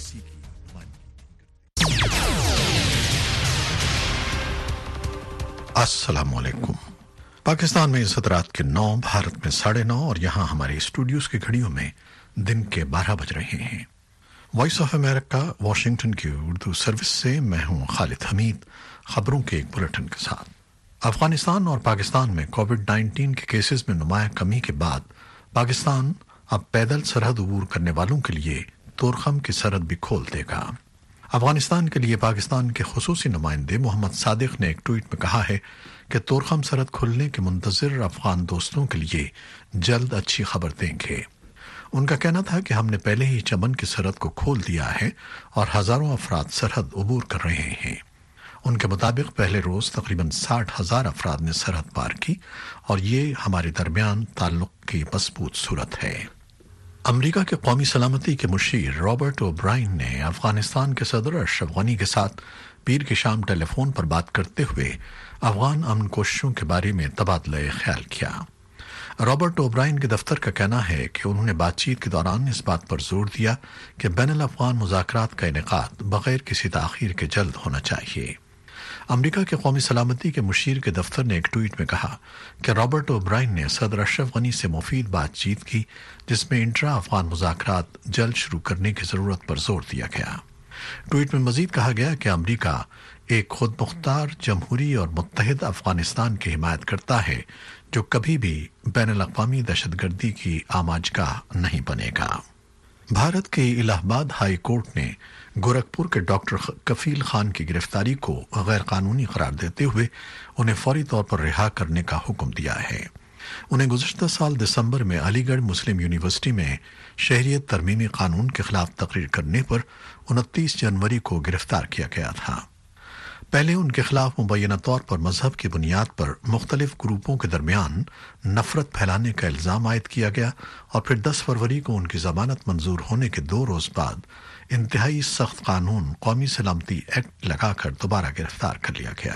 BBC کی نمائندگی۔ السلام علیکم۔ پاکستان میں اس رات کے 9، بھارت میں 9:30 اور یہاں ہمارے اسٹوڈیوز کی گھڑیوں میں دن کے 12 بج رہے ہیں۔ وائس آف امریکہ واشنگٹن کی اردو سروس سے میں ہوں خالد حمید، خبروں کے ایک بلیٹن کے ساتھ۔ افغانستان اور پاکستان میں کووڈ-19 کے کیسز میں نمایاں کمی کے بعد پاکستان اب پیدل سرحد عبور کرنے والوں کے لیے تورخم کی سرحد بھی کھول دے گا۔ افغانستان کے لیے پاکستان کے خصوصی نمائندے محمد صادق نے ایک ٹویٹ میں کہا ہے کہ تورخم سرحد کھلنے کے منتظر افغان دوستوں کے لیے جلد اچھی خبر دیں گے۔ ان کا کہنا تھا کہ ہم نے پہلے ہی چمن کی سرحد کو کھول دیا ہے اور ہزاروں افراد سرحد عبور کر رہے ہیں۔ ان کے مطابق پہلے روز تقریباً 60,000 افراد نے سرحد پار کی اور یہ ہمارے درمیان تعلق کی مضبوط صورت ہے۔ امریکہ کے قومی سلامتی کے مشیر رابرٹ اوبرائن نے افغانستان کے صدر اشرف غنی کے ساتھ پیر کی شام ٹیلی فون پر بات کرتے ہوئے افغان امن کوششوں کے بارے میں تبادلہ خیال کیا۔ رابرٹ اوبرائن کے دفتر کا کہنا ہے کہ انہوں نے بات چیت کے دوران اس بات پر زور دیا کہ بین الافغان مذاکرات کا انعقاد بغیر کسی تاخیر کے جلد ہونا چاہیے۔ امریکا کے قومی سلامتی کے مشیر کے دفتر نے ایک ٹویٹ میں کہا کہ رابرٹ اوبرائن نے صدر اشرف غنی سے مفید بات چیت کی جس میں انٹرا افغان مذاکرات جلد شروع کرنے کی ضرورت پر زور دیا گیا۔ ٹویٹ میں مزید کہا گیا کہ امریکہ ایک خود مختار جمہوری اور متحد افغانستان کی حمایت کرتا ہے جو کبھی بھی بین الاقوامی دہشت گردی کی آماجگاہ نہیں بنے گا۔ بھارت کے الہ آباد ہائی کورٹ نے گورکھپور کے ڈاکٹر کفیل خان کی گرفتاری کو غیر قانونی قرار دیتے ہوئے انہیں فوری طور پر رہا کرنے کا حکم دیا ہے۔ انہیں گزشتہ سال دسمبر میں علی گڑھ مسلم یونیورسٹی میں شہریت ترمیمی قانون کے خلاف تقریر کرنے پر 29 جنوری کو گرفتار کیا گیا تھا۔ پہلے ان کے خلاف مبینہ طور پر مذہب کی بنیاد پر مختلف گروپوں کے درمیان نفرت پھیلانے کا الزام عائد کیا گیا اور پھر 10 فروری کو ان کی ضمانت منظور ہونے کے 2 روز بعد انتہائی سخت قانون قومی سلامتی ایکٹ لگا کر دوبارہ گرفتار کر لیا گیا۔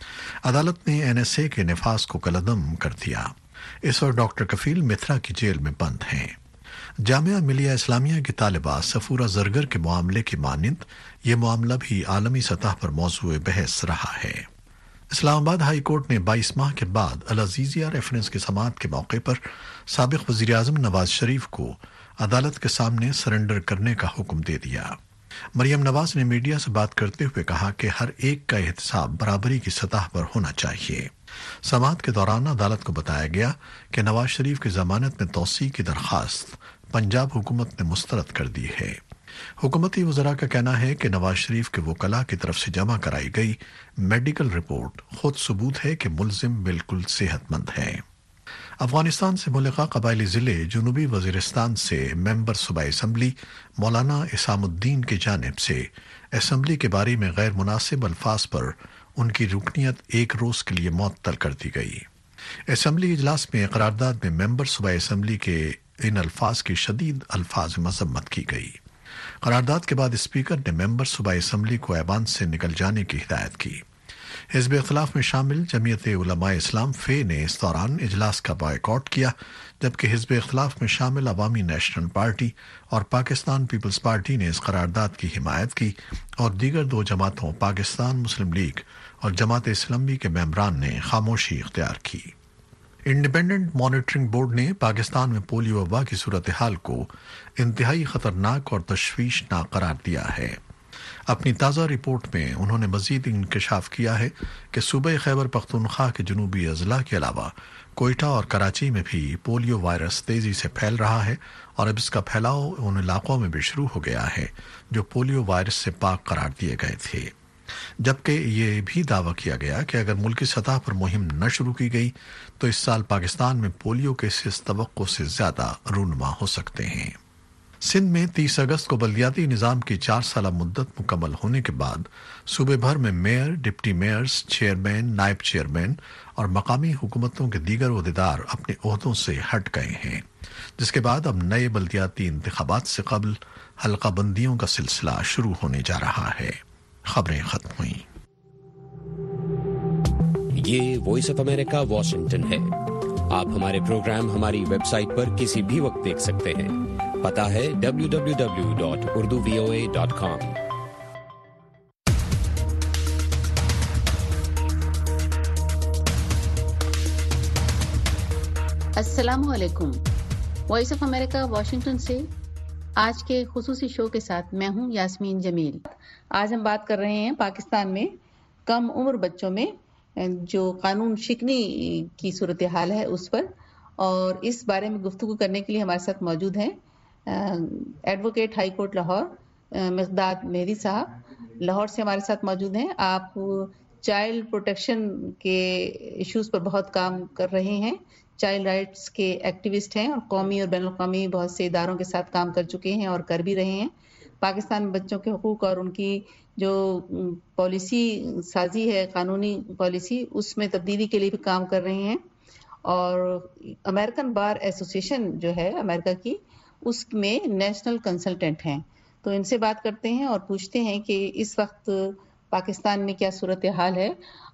عدالت نے NSA کے نفاذ کو کالعدم کر دیا۔ اس وقت ڈاکٹر کفیل متھرا کی جیل میں بند ہیں۔ جامعہ ملیہ اسلامیہ کی طالبہ صفورہ زرگر کے معاملے کی مانند یہ معاملہ بھی عالمی سطح پر موضوع بحث رہا ہے۔ اسلام آباد ہائی کورٹ نے 22 ماہ کے بعد العزیزیہ ریفرنس کی سماعت کے موقع پر سابق وزیر اعظم نواز شریف کو عدالت کے سامنے سرنڈر کرنے کا حکم دے دیا۔ مریم نواز نے میڈیا سے بات کرتے ہوئے کہا کہ ہر ایک کا احتساب برابری کی سطح پر ہونا چاہیے۔ سماعت کے دوران عدالت کو بتایا گیا کہ نواز شریف کی ضمانت میں توسیع کی درخواست پنجاب حکومت نے مسترد کر دی ہے۔ حکومتی وزراء کا کہنا ہے کہ نواز شریف کے وکلاء کی طرف سے جمع کرائی گئی میڈیکل رپورٹ خود ثبوت ہے کہ ملزم بالکل صحت مند ہے۔ افغانستان سے ملحقہ قبائلی ضلع جنوبی وزیرستان سے ممبر صوبائی اسمبلی مولانا اسام الدین کی جانب سے اسمبلی کے بارے میں غیر مناسب الفاظ پر ان کی رکنیت 1 روز کے لیے معطل کر دی گئی۔ اسمبلی اجلاس میں قرارداد میں ممبر صوبائی اسمبلی کے ان الفاظ کی شدید الفاظ مذمت کی گئی۔ قرارداد کے بعد اسپیکر نے ممبر صوبائی اسمبلی کو ایوان سے نکل جانے کی ہدایت کی۔ حزب اختلاف میں شامل جمعیت علماء اسلام فے نے اس دوران اجلاس کا بائیکاٹ کیا، جبکہ حزب اختلاف میں شامل عوامی نیشنل پارٹی اور پاکستان پیپلز پارٹی نے اس قرارداد کی حمایت کی اور دیگر 2 جماعتوں پاکستان مسلم لیگ اور جماعت اسلامی کے ممبران نے خاموشی اختیار کی۔ انڈیپینڈنٹ مانیٹرنگ بورڈ نے پاکستان میں پولیو وبا کی صورتحال کو انتہائی خطرناک اور تشویشناک قرار دیا ہے۔ اپنی تازہ رپورٹ میں انہوں نے مزید انکشاف کیا ہے کہ صوبہ خیبر پختونخوا کے جنوبی اضلاع کے علاوہ کوئٹہ اور کراچی میں بھی پولیو وائرس تیزی سے پھیل رہا ہے اور اب اس کا پھیلاؤ ان علاقوں میں بھی شروع ہو گیا ہے جو پولیو وائرس سے پاک قرار دیے گئے تھے، جبکہ یہ بھی دعویٰ کیا گیا کہ اگر ملکی سطح پر مہم نہ شروع کی گئی تو اس سال پاکستان میں پولیو کیسز توقع سے زیادہ رونما ہو سکتے ہیں۔ سندھ میں 30 اگست کو بلدیاتی نظام کی 4 سالہ مدت مکمل ہونے کے بعد صوبے بھر میں میئر، ڈپٹی میئرز، چیئرمین، نائب چیئرمین اور مقامی حکومتوں کے دیگر عہدیدار اپنے عہدوں سے ہٹ گئے ہیں، جس کے بعد اب نئے بلدیاتی انتخابات سے قبل حلقہ بندیوں کا سلسلہ شروع ہونے جا رہا ہے۔ خبریں ختم ہوئیں۔ یہ وائس آف امریکہ واشنگٹن ہے۔ آپ ہمارے پروگرام ہماری ویب سائٹ پر کسی بھی وقت دیکھ سکتے ہیں۔ पता है www.urduvoa.com। अस्सलामुअलैकुम। वॉइस ऑफ अमेरिका वाशिंगटन से आज के खुसूसी शो के साथ मैं हूं यास्मीन जमील। आज हम बात कर रहे हैं पाकिस्तान में कम उम्र बच्चों में जो कानून शिकनी की सूरत हाल है उस पर, और इस बारे में गुफ्तगू करने के लिए हमारे साथ मौजूद हैं advocate high court Lahore Miqdad Mehdi साहब लाहौर से हमारे साथ मौजूद हैं। आप चाइल्ड प्रोटेक्शन के इश्यूज पर बहुत काम कर रहे हैं, चाइल्ड राइट्स के एक्टिविस्ट हैं और कौमी और बैनुल-अक़वामी बहुत से इदारों के साथ काम कर चुके हैं और कर भी रहे हैं। पाकिस्तान में बच्चों के हुकूक और उनकी जो पॉलिसी साजी है, कानूनी पॉलिसी, उसमें तब्दीली के लिए भी काम कर रहे हैं। और अमेरिकन बार एसोसिएशन जो है अमेरिका की, उसमें नेशनल कंसल्टेंट हैं। तो इनसे बात करते हैं और पूछते हैं कि इस वक्त पाकिस्तान में क्या सूरत हाल है।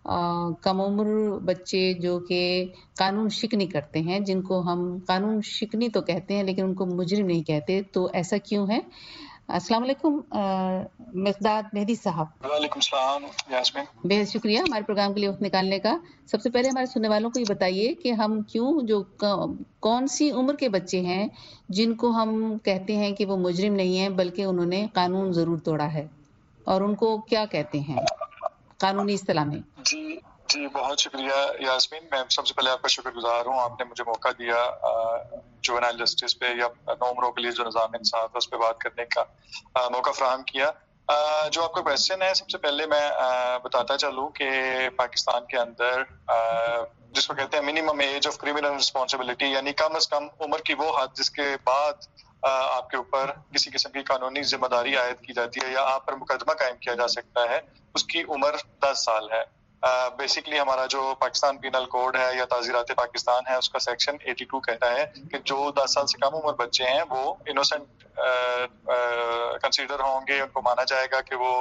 कम उम्र बच्चे जो कि कानून शिकनी करते हैं, जिनको हम कानून शिकनी तो कहते हैं लेकिन उनको मुजरिम नहीं कहते, तो ऐसा क्यों है? अस्सलाम वालेकुम मिक़दाद मेहदी साहब। वालेकुम सलाम यास्मीन। बेहद शुक्रिया हमारे प्रोग्राम के लिए वक्त निकालने का। सबसे पहले हमारे सुनने वालों को ये बताइए कि हम क्यों, जो कौन सी उम्र के बच्चे हैं जिनको हम कहते हैं कि वो मुजरिम नहीं है बल्कि उन्होंने कानून जरूर तोड़ा है, और उनको क्या कहते हैं कानूनी इस्तिलाह में? जी जी, बहुत शुक्रिया यास्मीन। मैं सबसे पहले आपका शुक्रगुजार हूँ, आपने मुझे मौका दिया जुवेनाइल जस्टिस पे या नौ उम्रों के लिए जो निज़ाम इंसाफ है उस पर बात करने का मौका फराहम किया। जो आपका क्वेश्चन है, सबसे पहले मैं बताता चलूँ कि पाकिस्तान के अंदर जिसको कहते हैं minimum age of criminal responsibility, यानी कम से कम उम्र की वो हद जिसके बाद आपके ऊपर किसी किस्म की कानूनी जिम्मेदारी आयद की जाती है या आप पर मुकदमा कायम किया जा सकता है, उसकी उम्र 10 साल है। बेसिकली हमारा जो पाकिस्तान पीनल कोड है या ताज़ीरात पाकिस्तान है, उसका सेक्शन 82 कहता है कि जो 10 साल से कम उम्र बच्चे हैं वो इनोसेंट कंसीडर होंगे, उनको माना जाएगा कि वो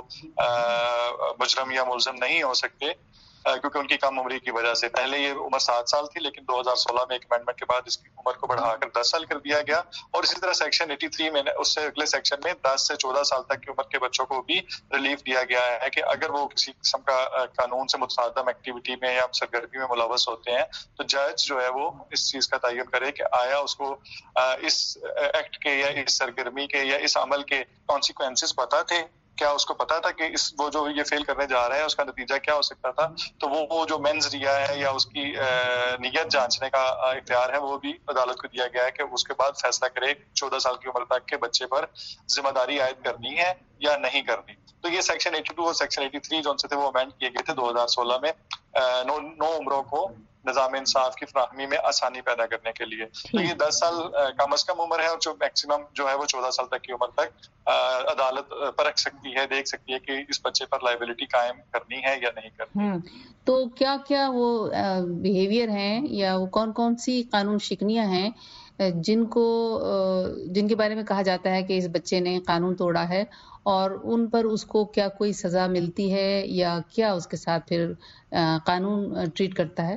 मुजरम या मुल्ज़िम नहीं हो सकते क्योंकि उनकी कम उम्री की वजह से। पहले ये उम्र 7 साल थी, लेकिन 2016 में एक अमेंडमेंट के बाद इसकी उम्र को बढ़ाकर 10 साल कर दिया गया। और इसी तरह सेक्शन 83 में उससे अगले सेक्शन में 10 से 14 साल तक की उम्र के बच्चों को भी रिलीफ दिया गया है कि अगर वो किसी किस्म का कानून से मुतसादम एक्टिविटी में या सरगर्मी में मुलव्वस होते हैं तो जज जो है वो इस चीज का तयन करे कि आया उसको इस एक्ट के या इस सरगर्मी के या इस अमल के कॉन्सिक्वेंसेस पता थे, क्या उसको पता था कि वो जो ये फेल करने जा रहा है उसका नतीजा क्या हो सकता था। तो वो जो मेंस रिया है या उसकी नियत जांचने का इख्तियार है वो भी अदालत को दिया गया है कि उसके बाद फैसला करे 14 साल की उम्र तक के बच्चे पर जिम्मेदारी आयद करनी है या नहीं करनी। तो ये सेक्शन 82 और सेक्शन 83 जो से थे वो अमेंड किए गए थे 2016 में नौ उम्रों को निज़ाम इंसाफ की फराहमी में आसानी पैदा करने के लिए। तो ये 10 साल कम से कम उम्र है और जो मैक्सिमम जो है वो 14 साल तक की उम्र तक अदालत परख सकती है, देख सकती है कि इस बच्चे पर लायबिलिटी कायम करनी है या नहीं करनी। तो क्या क्या वो बिहेवियर हैं या वो कौन कौन सी कानून शिकनियां हैं जिनके बारे में कहा जाता है कि इस बच्चे ने कानून तोड़ा है, और उन पर उसको क्या कोई सजा मिलती है या क्या उसके साथ फिर कानून ट्रीट करता है?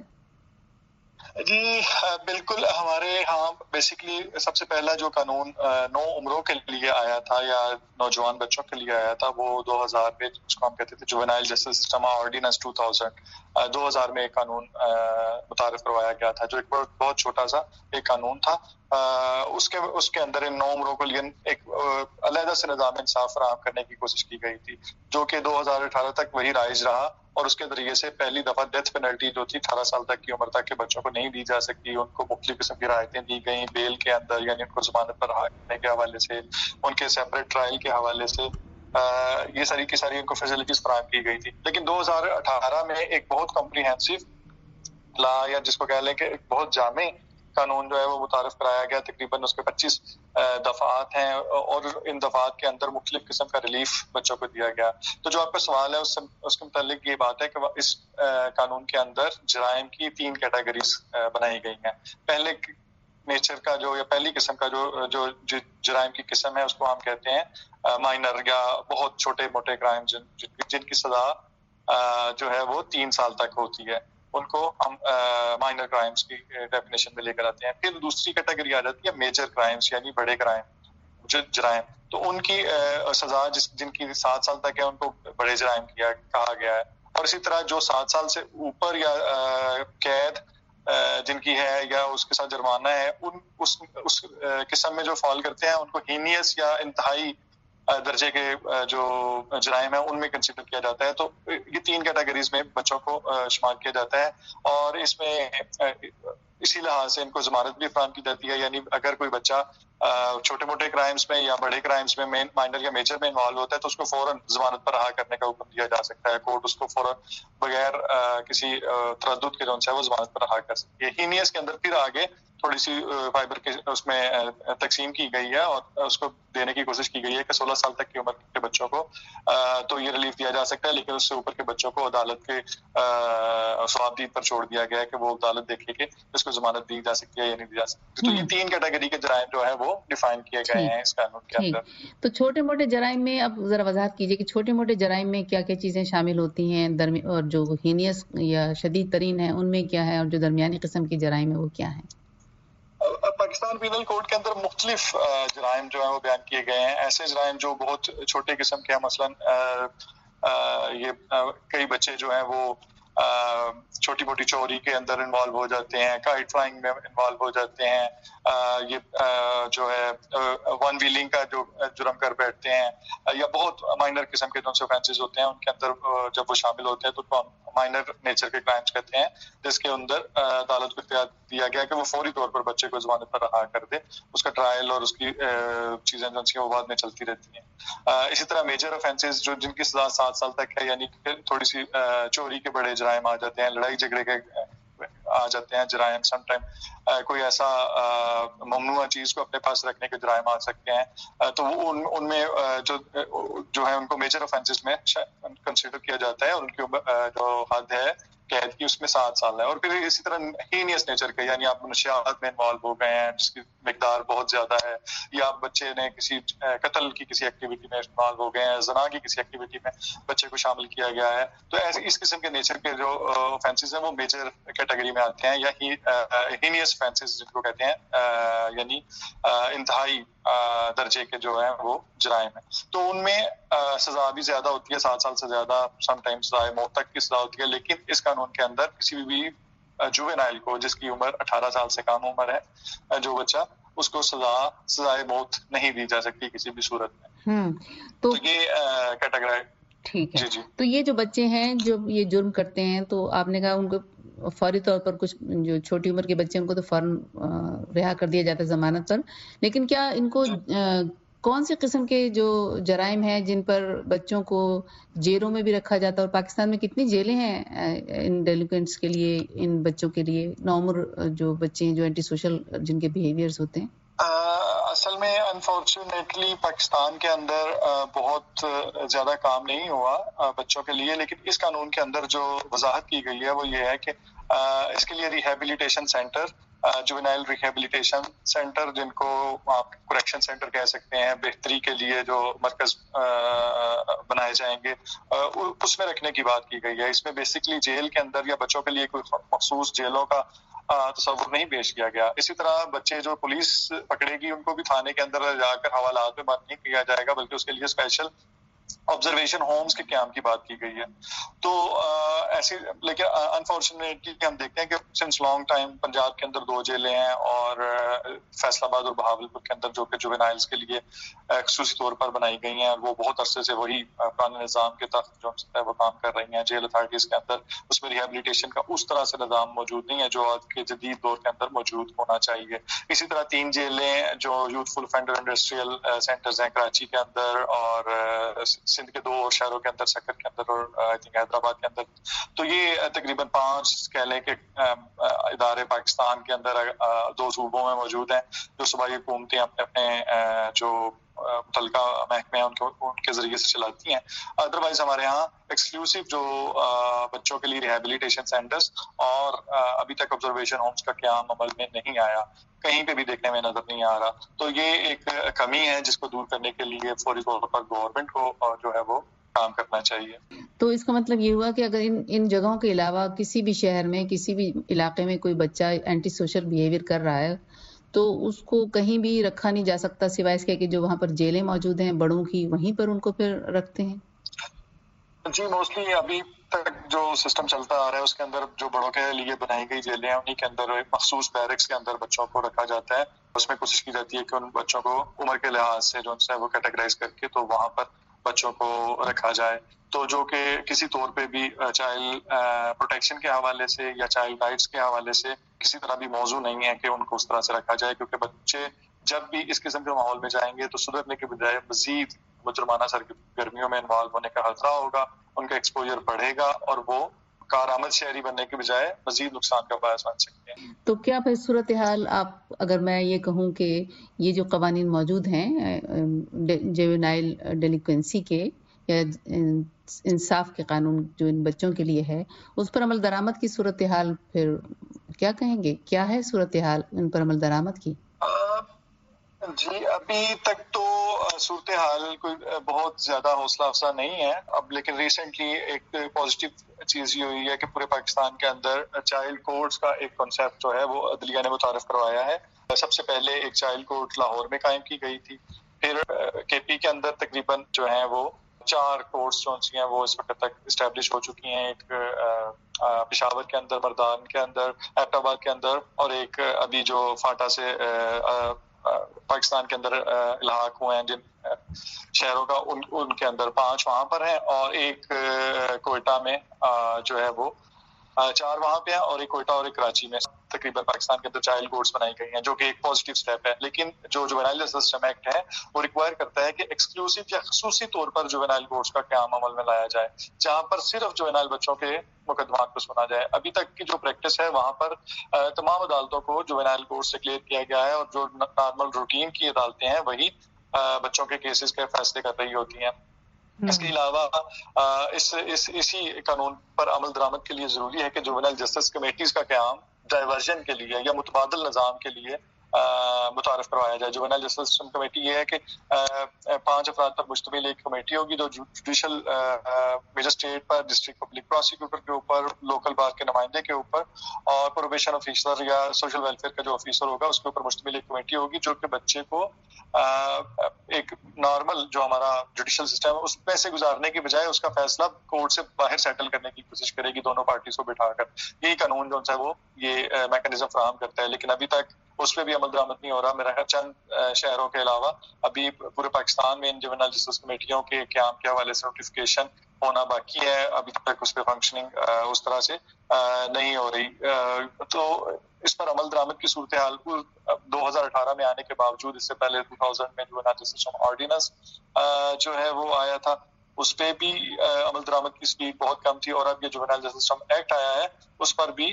जी बिल्कुल, हमारे यहाँ बेसिकली सबसे पहला जो कानून 9 उम्रों के लिए आया था या नौजवान बच्चों के लिए आया था वो 2000 में, उसको हम कहते थे जुवेनाइल जस्टिस सिस्टम ऑर्डिनेंस 2000 में एक कानून मुतारिफ करवाया गया था, जो एक बहुत छोटा सा एक कानून था। उसके अंदर इन 9 उम्रों के लिए एक अलग से निज़ाम इंसाफ फराहम करने की कोशिश की गई थी, जो कि 2018 तक वही राइज रहा। और उसके जरिए से पहली दफा डेथ पेनल्टी जो थी 18 साल तक की उम्र तक के बच्चों को नहीं दी जा सकती, उनको मुख्तलिफ किस्म की राहतें दी गई बेल के अंदर, यानी उनको जमानत पर रखने के हवाले से, उनके सेपरेट ट्रायल के हवाले से, ये सारी की सारी उनको फैसिलिटीज फराहम की गई थी। लेकिन 2018 में एक बहुत कॉम्प्रिहेंसिव लॉ या जिसको कह लें कि एक बहुत जामे कानून जो है वो मुतारिफ कराया गया। तकरीबन उसके 25 दफात हैं और इन दफात के अंदर मुख्तलिफ किस्म का रिलीफ बच्चों को दिया गया। तो जो आपका सवाल है उसके मुतालिक ये बात है कि इस कानून के अंदर जराइम की 3 कैटेगरीज बनाई गई हैं। पहले नेचर का जो या पहली किस्म का जो जराइम की किस्म है उसको हम कहते हैं माइनर या बहुत छोटे मोटे क्राइम जिनकी सजा जो है वो 3 साल तक होती है, उनको हम माइनर क्राइम्स की डेफिनेशन में लेकर आते हैं। फिर दूसरी कैटेगरी आ जाती है मेजर क्राइम्स यानी बड़े क्राइम, جرائم، تو ان کی سزا جن کی 7 سال تک ہے ان کو بڑے جرائم کہا گیا ہے، اور اسی طرح جو 7 سال سے اوپر یا قید جن کی ہے یا اس کے ساتھ جرمانہ ہے، اس قسم میں جو فال کرتے ہیں ان کو ہینیس یا انتہائی درجے کے جو جرائم ہیں ان میں کنسیڈر کیا جاتا ہے. تو یہ 3 کیٹیگریز میں بچوں کو شمار کیا جاتا ہے، اور اس میں اسی لحاظ سے ان کو ضمانت بھی فراہم کی جاتی ہے. یعنی اگر کوئی بچہ چھوٹے موٹے کرائمز میں یا بڑے کرائمز میں مائنر یا میجر میں انوالو ہوتا ہے تو اس کو فوراً ضمانت پر رہا کرنے کا حکم دیا جا سکتا ہے. کورٹ اس کو فوراً بغیر کسی تردد کے جو ہے وہ ضمانت پر رہا کر سکتی ہے. ہینیس کے اندر پھر آگے تھوڑی سی فائبر کے اس میں تقسیم کی گئی ہے اور اس کو دینے کی کوشش کی گئی ہے کہ 16 سال تک کی عمر کے بچوں کو تو یہ ریلیف دیا جا سکتا ہے، لیکن اس سے اوپر کے بچوں کو عدالت کے ثوابدید پر چھوڑ دیا گیا ہے کہ وہ عدالت دیکھے کہ اس کو ضمانت دی جا سکتی ہے یا نہیں دی جا سکتی. تو یہ 3 کیٹیگری کے جرائم جو ہے وہ ڈیفائن کیے گئے ہیں اس قانون کے اندر. تو چھوٹے موٹے جرائم میں اب ذرا وضاحت کیجیے کہ چھوٹے موٹے جرائم میں کیا کیا چیزیں شامل ہوتی ہیں، اور جو ہینیس یا شدید ترین ہے ان میں کیا ہے، اور جو درمیانی قسم کی جرائم ہے وہ کیا ہے؟ پاکستان پینل کوڈ کے اندر مختلف جرائم جو ہیں وہ بیان کیے گئے ہیں. ایسے جرائم جو بہت چھوٹے قسم کے ہیں، مثلاً یہ کئی بچے جو ہیں وہ چھوٹی موٹی چوری کے اندر انوالو ہو جاتے ہیں، کائٹ فلائنگ میں انوالو ہو جاتے ہیں، یہ جو ہے ون ویلنگ کا جو جرم کر بیٹھتے ہیں، یا بہت مائنر قسم کے جو سے اوفینسز ہوتے ہیں ان کے اندر جب وہ شامل ہوتے ہیں تو مائنر نیچر کے کرائمز کہتے ہیں، جس کے اندر عدالت کو اختیار دیا گیا کہ وہ فوری طور پر بچے کو ضمانت پر رہا کر دے. اس کا ٹرائل اور اس کی چیزیں جو ہیں وہ بعد میں چلتی رہتی ہیں. اسی طرح میجر اوفینسز جو جن کی سزا 7 سال تک ہے، یعنی تھوڑی سی چوری کے بڑے جرائم آ جاتے ہیں، لڑائی جھگڑے کے آ جاتے ہیں جرائم، سم ٹائم کوئی ایسا ممنوع چیز کو اپنے پاس رکھنے کے جرائم آ سکتے ہیں. تو وہ ان میں جو ہے ان کو میجر اوفینسز میں کنسیڈر کیا جاتا ہے، اور ان کی جو حد ہے قید کی اس میں 7 سال ہے. اور پھر اسی طرح ہینیس نیچر کے، یعنی آپ منشیات میں انوالو ہو گئے ہیں جس کی مقدار بہت زیادہ ہے، یا بچے نے کسی قتل کی کسی ایکٹیویٹی میں انوالو ہو گئے ہیں، زنا کی کسی ایکٹیویٹی میں بچے کو شامل کیا گیا ہے، تو ایسے اس قسم کے نیچر کے جو اوفینسز ہیں وہ میجر کیٹیگری میں آتے ہیں، یا ہینیس اوفینسز جن کو کہتے ہیں، یعنی انتہائی درجے کے جو ہیں وہ جرائم ہیں. تو ان میں سزا بھی زیادہ ہوتی ہے، 7 سال سے زیادہ، سم ٹائم سزائے موت تک کی سزا ہوتی ہے. لیکن اس قانون کے اندر کسی بھی جوونائل کو جس کی عمر 18 سال سے کم عمر ہے، جو بچہ، اس کو سزائے موت نہیں دی جا سکتی کسی بھی صورت میں. تو یہ کیٹیگری. ٹھیک ہے. جی. تو یہ جو بچے ہیں جو یہ جرم کرتے ہیں، تو آپ نے کہا ان کو فوری طور پر، کچھ جو چھوٹی عمر کے بچے ان کو تو فوراً رہا کر دیا جاتا ہے ضمانت پر، لیکن کیا ان کو کون سی قسم کے جو جرائم ہیں جن پر بچوں کو جیلوں میں بھی رکھا جاتا ہے، اور پاکستان میں کتنی جیلیں ہیں ان ڈیlinquents کے لیے، ان بچوں کے لیے، نوعمر جو بچے ہیں جو اینٹی سوشل جن کے بیہیویئرز ہوتے ہیں؟ اصل میں انفارچونیٹلی پاکستان کے اندر بہت زیادہ کام نہیں ہوا بچوں کے لیے، لیکن اس قانون کے اندر جو وضاحت کی گئی ہے وہ یہ ہے کہ اس کے لیے rehabilitation centre, juvenile rehabilitation centre, جن کو آپ کریکشن سینٹر کہہ سکتے ہیں، بہتری کے لیے جو مرکز بنائے جائیں گے، اس میں رکھنے کی بات کی گئی ہے. اس میں بیسکلی جیل کے اندر یا بچوں کے لیے کوئی مخصوص جیلوں کا تصور نہیں پیش کیا گیا. اسی طرح بچے جو پولیس پکڑے گی ان کو بھی تھانے کے اندر جا کر حوالات میں بند نہیں کیا جائے گا، بلکہ اس کے لیے اسپیشل آبزرویشن ہومز کے قیام کی بات کی گئی ہے. تو ایسی، لیکن انفارچونیٹلی ہم دیکھتے ہیں کہ سنس لانگ ٹائم پنجاب کے اندر 2 جیلیں ہیں، اور فیصل آباد اور بہاولپور کے اندر جو کہ جوینائلز کے لیے خصوصی طور پر بنائی گئی ہیں، اور وہ بہت عرصے سے وہی پرانے نظام کے تحت جو ہے وہ کام کر رہی ہیں. جیل اتھارٹیز کے اندر اس میں ریہیبلیٹیشن کا اس طرح سے نظام موجود نہیں ہے جو آج کے جدید دور کے اندر موجود ہونا چاہیے. اسی طرح 3 جیلیں جو یوتھفل offender انڈسٹریل سینٹرز ہیں کراچی کے اندر، اور سندھ کے 2 اور شہروں کے اندر، سکر کے اندر اور آئی تھنک حیدرآباد کے اندر. تو یہ تقریباً 5 کہہ لیں کہ ادارے پاکستان کے اندر 2 صوبوں میں موجود ہیں، جو صوبائی حکومتیں اپنے اپنے جو متعلقہ محکمے ہیں ان کے ذریعے سے چلاتی ہیں. ادروائز ہمارے ہاں ایکسکلوسیو جو بچوں کے لیے ریہیبلیٹیشن سینٹرز اور ابھی تک آبزرویشن ہومز کا قیام عمل میں نہیں آیا، کہیں پہ بھی دیکھنے میں نظر نہیں آ رہا. تو یہ ایک کمی ہے جس کو دور کرنے کے لیے فوری طور پر گورنمنٹ کو جو ہے وہ کام کرنا چاہیے. تو اس کا مطلب یہ ہوا کہ اگر ان جگہوں کے علاوہ کسی بھی شہر میں، کسی بھی علاقے میں کوئی بچہ اینٹی سوشل بیہیویئر کر رہا ہے، تو اس کو کہیں بھی رکھا نہیں جا سکتا سوائے اس کے کہ جو وہاں پر جیلیں موجود ہیں بڑوں کی وہیں پر ان کو پھر رکھتے ہیں؟ جی موسٹلی ابھی تک جو سسٹم چلتا آ رہا ہے اس کے اندر جو بڑوں کے لیے بنائی گئی جیلیں ہیں انہیں کے اندر مخصوص بیرکس کے اندر بچوں کو رکھا جاتا ہے. اس میں کوشش کی جاتی ہے کہ ان بچوں کو عمر کے لحاظ سے جو ہے وہ کیٹیگرائز کر کے تو وہاں پر بچوں کو رکھا جائے. تو جو کہ کسی طور پہ بھی چائلڈ پروٹیکشن کے حوالے سے یا چائلڈ رائٹس کے حوالے سے کسی طرح بھی موضوع نہیں ہے کہ ان کو اس طرح سے رکھا جائے, کیونکہ بچے جب بھی اس قسم کے ماحول میں جائیں گے تو سدھرنے کے بجائے مزید مجرمانہ سرگرمیوں میں انوالو ہونے کا خطرہ ہوگا, ان کا ایکسپوجر بڑھے گا اور وہ کارآمد شہری بننے کے بجائے مزید نقصان کا باعث بن سکتے ہیں. تو کیا پھر صورتحال آپ اگر میں یہ کہوں کہ یہ جو قوانین موجود ہیں جوینائل ڈیlinquency کے یا انصاف کے قانون جو ان بچوں کے لیے ہے اس پر عمل درآمد کی صورتحال پھر کیا کہیں گے؟ کیا ہے صورتحال ان پر عمل درآمد کی؟ جی ابھی تک تو صورتحال کوئی بہت زیادہ حوصلہ افزا نہیں ہے اب, لیکن ریسنٹلی ایک پازیٹیو چیز یہ ہوئی ہے کہ پورے پاکستان کے اندر چائلڈ کورٹس کا ایک کنسیپٹ جو ہے وہ عدلیہ نے متعارف کروایا ہے. سب سے پہلے ایک چائلڈ کورٹ لاہور میں قائم کی گئی تھی, پھر کے پی کے اندر تقریباً جو ہیں وہ 4 کورٹس جو ہیں وہ اس وقت تک اسٹیبلش ہو چکی ہیں. ایک پشاور کے اندر, مردان کے اندر, ایبٹ آباد کے اندر, اور ایک ابھی جو فاٹا سے پاکستان کے اندر الحاق ہوئے ہیں جن شہروں کا ان کے اندر 5 وہاں پر ہیں, اور ایک کوئٹہ میں جو ہے وہ 4 وہاں پہ ہیں, اور ایک کوئٹہ اور ایک کراچی میں. تقریباً پاکستان کے اندر چائلڈ کورٹس بنائی گئی ہیں جو کہ ایک پازیٹیو سٹیپ ہے. لیکن جو جوینائل جسٹس سسٹم ایکٹ ہے وہ ریکوائر کرتا ہے کہ ایکسکلوسیو یا خصوصی طور پر جوینائل کورٹس کا قیام عمل میں لایا جائے جہاں پر صرف جوینائل بچوں کے مقدمات کو سنا جائے. ابھی تک کی جو پریکٹس ہے وہاں پر تمام عدالتوں کو جوینائل کورٹ سے کلیئر کیا گیا ہے, اور جو نارمل روٹین کی عدالتیں ہیں وہی بچوں کے کیسز کے فیصلے کر رہی ہوتی ہیں. اس کے علاوہ اسی قانون پر عمل درآمد کے لیے ضروری ہے کہ جوینائل جسٹس کمیٹیز کا قیام ڈائیورژن کے لیے یا متبادل نظام کے لیے متعارف کروایا جائے. جوینائل جسٹس سسٹم کمیٹی یہ ہے کہ 5 افراد پر مشتمل ایک کمیٹی ہوگی جو جوڈیشل مجسٹریٹ پر, ڈسٹرکٹ پبلک پروسیکیوٹر کے اوپر, لوکل بار کے نمائندے کے اوپر اور پروبیشن آفیسر یا سوشل ویلفیئر کا جو آفیسر ہوگا اس کے اوپر مشتمل ایک کمیٹی ہوگی جو کہ بچے کو ایک نارمل جو ہمارا جوڈیشل سسٹم ہے اس میں سے گزارنے کی بجائے اس کا فیصلہ کورٹ سے باہر سیٹل کرنے کی کوشش کرے گی دونوں پارٹیز کو بٹھا کر. یہی قانون جو ہے وہ یہ میکانزم فراہم کرتا ہے, لیکن ابھی تک اس پہ بھی عمل درآمد نہیں ہو رہا. میرا خیال چند شہروں کے علاوہ ابھی پورے پاکستان میں ان جوینائل جسٹس کمیٹیوں کے قیام کے حوالے سے نوٹیفیکیشن ہونا باقی ہے. ابھی تک اس پہ فنکشننگ اس طرح سے نہیں ہو رہی. تو اس پر عمل درآمد کی صورتحال 2018 میں آنے کے باوجود, اس سے پہلے 2000 میں جوینائل جسٹس آرڈیننس جو ہے وہ آیا تھا, اس پہ بھی عمل درآمد کی سپیڈ بہت کم تھی. اور اب یہ جوینائل جسٹس ایکٹ آیا ہے اس پر بھی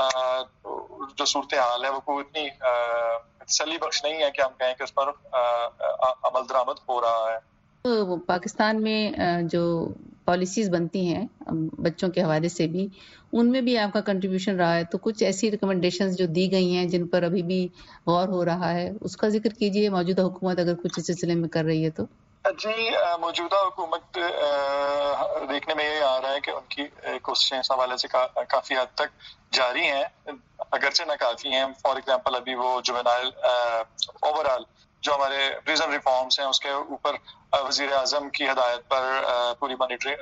جو صورتحال ہے وہ کوئی اتنی تسلی بخش نہیں ہے کہ ہم کہیں کہ اس پر عمل درآمد ہو رہا ہے. تو پاکستان میں جو پالیسیز بنتی ہیں بچوں کے حوالے سے بھی ان میں بھی آپ کا کنٹریبیوشن رہا ہے, تو کچھ ایسی ریکمنڈیشنز جو دی گئی ہیں جن پر ابھی بھی غور ہو رہا ہے اس کا ذکر کیجیے. موجودہ حکومت اگر کچھ اس سلسلے میں کر رہی ہے تو. جی موجودہ حکومت دیکھنے میں یہ آ رہا ہے کہ ان کی کوششیں اس حوالے سے کافی حد تک جاری ہیں, اگرچہ ناکافی ہیں. فار ایگزامپل ابھی وہ جوینائل اوور آل جو ہمارے پریزن ریفارمز ہیں اس کے اوپر وزیر اعظم کی ہدایت پر پوری مانیٹرنگ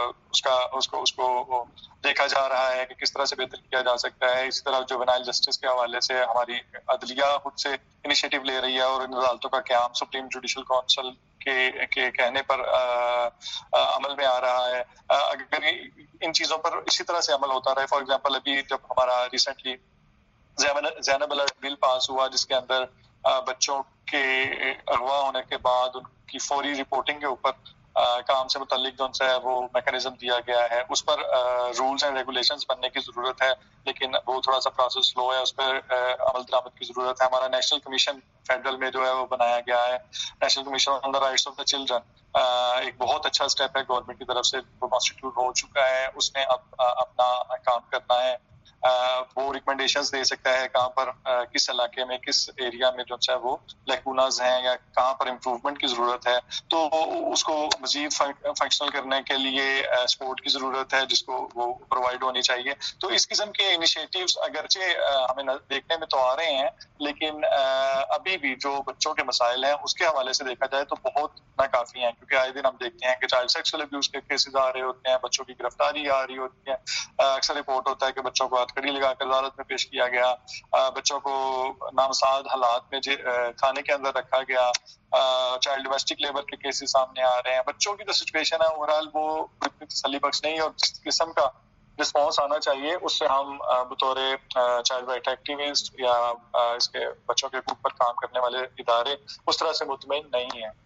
اس کو دیکھا جا رہا ہے کہ کس طرح سے بہتر کیا جا سکتا ہے. اسی طرح جوینائل جسٹس کے حوالے سے ہماری عدلیہ خود سے انیشیٹو لے رہی ہے اور ان عدالتوں کا قیام سپریم جوڈیشل کونسل کے کہنے پر عمل میں آ رہا ہے. اگر ان چیزوں پر اسی طرح سے عمل ہوتا رہے, فار ایگزامپل ابھی جب ہمارا ریسنٹلی زینب الرٹ بل پاس ہوا جس کے اندر بچوں کے اغوا ہونے کے بعد ان کی فوری رپورٹنگ کے اوپر کام سے متعلق جو ہے وہ میکانزم دیا گیا ہے, اس پر رولز اینڈ ریگولیشنز بننے کی ضرورت ہے, لیکن وہ تھوڑا سا پروسیس سلو ہے, اس پر عمل درآمد کی ضرورت ہے. ہمارا نیشنل کمیشن فیڈرل میں جو ہے وہ بنایا گیا ہے, national commission on the rights of the children, ایک بہت اچھا سٹیپ ہے گورنمنٹ کی طرف سے, وہ کانسٹیٹیوٹ ہو چکا ہے, اس نے اب اپنا کام کرنا ہے. وہ ریکمنڈیشنز دے سکتا ہے کہاں پر کس علاقے میں کس ایریا میں جو ہے وہ لیکوناز ہیں یا کہاں پر امپروومنٹ کی ضرورت ہے. تو اس کو مزید فنکشنل کرنے کے لیے سپورٹ کی ضرورت ہے جس کو وہ پرووائڈ ہونی چاہیے. تو اس قسم کے انیشیٹیوز اگرچہ ہمیں دیکھنے میں تو آ رہے ہیں لیکن ابھی بھی جو بچوں کے مسائل ہیں اس کے حوالے سے دیکھا جائے تو بہت ناکافی ہیں, کیونکہ آئے دن ہم دیکھتے ہیں کہ چائلڈ سیکسول ابیوز کے کیسز آ رہے ہوتے ہیں, بچوں کی گرفتاری آ رہی ہوتی ہے. اکثر رپورٹ ہوتا ہے کہ بچوں کو ہتھکڑی لگا کر عدالت میں پیش کیا گیا, بچوں کو نامساعد حالات میں کھانے کے اندر رکھا گیا, چائلڈ ڈومیسٹک لیبر کے کیسز سامنے آ رہے ہیں. بچوں کی جو سچویشن ہے اوورآل وہ اتنی تسلی بخش نہیں ہے, اور جس قسم کا رسپانس آنا چاہیے اس سے ہم بطور چائلڈ رائٹ ایکٹیوسٹ یا اس کے بچوں کے حقوق پر کام کرنے والے ادارے اس طرح سے مطمئن نہیں ہیں.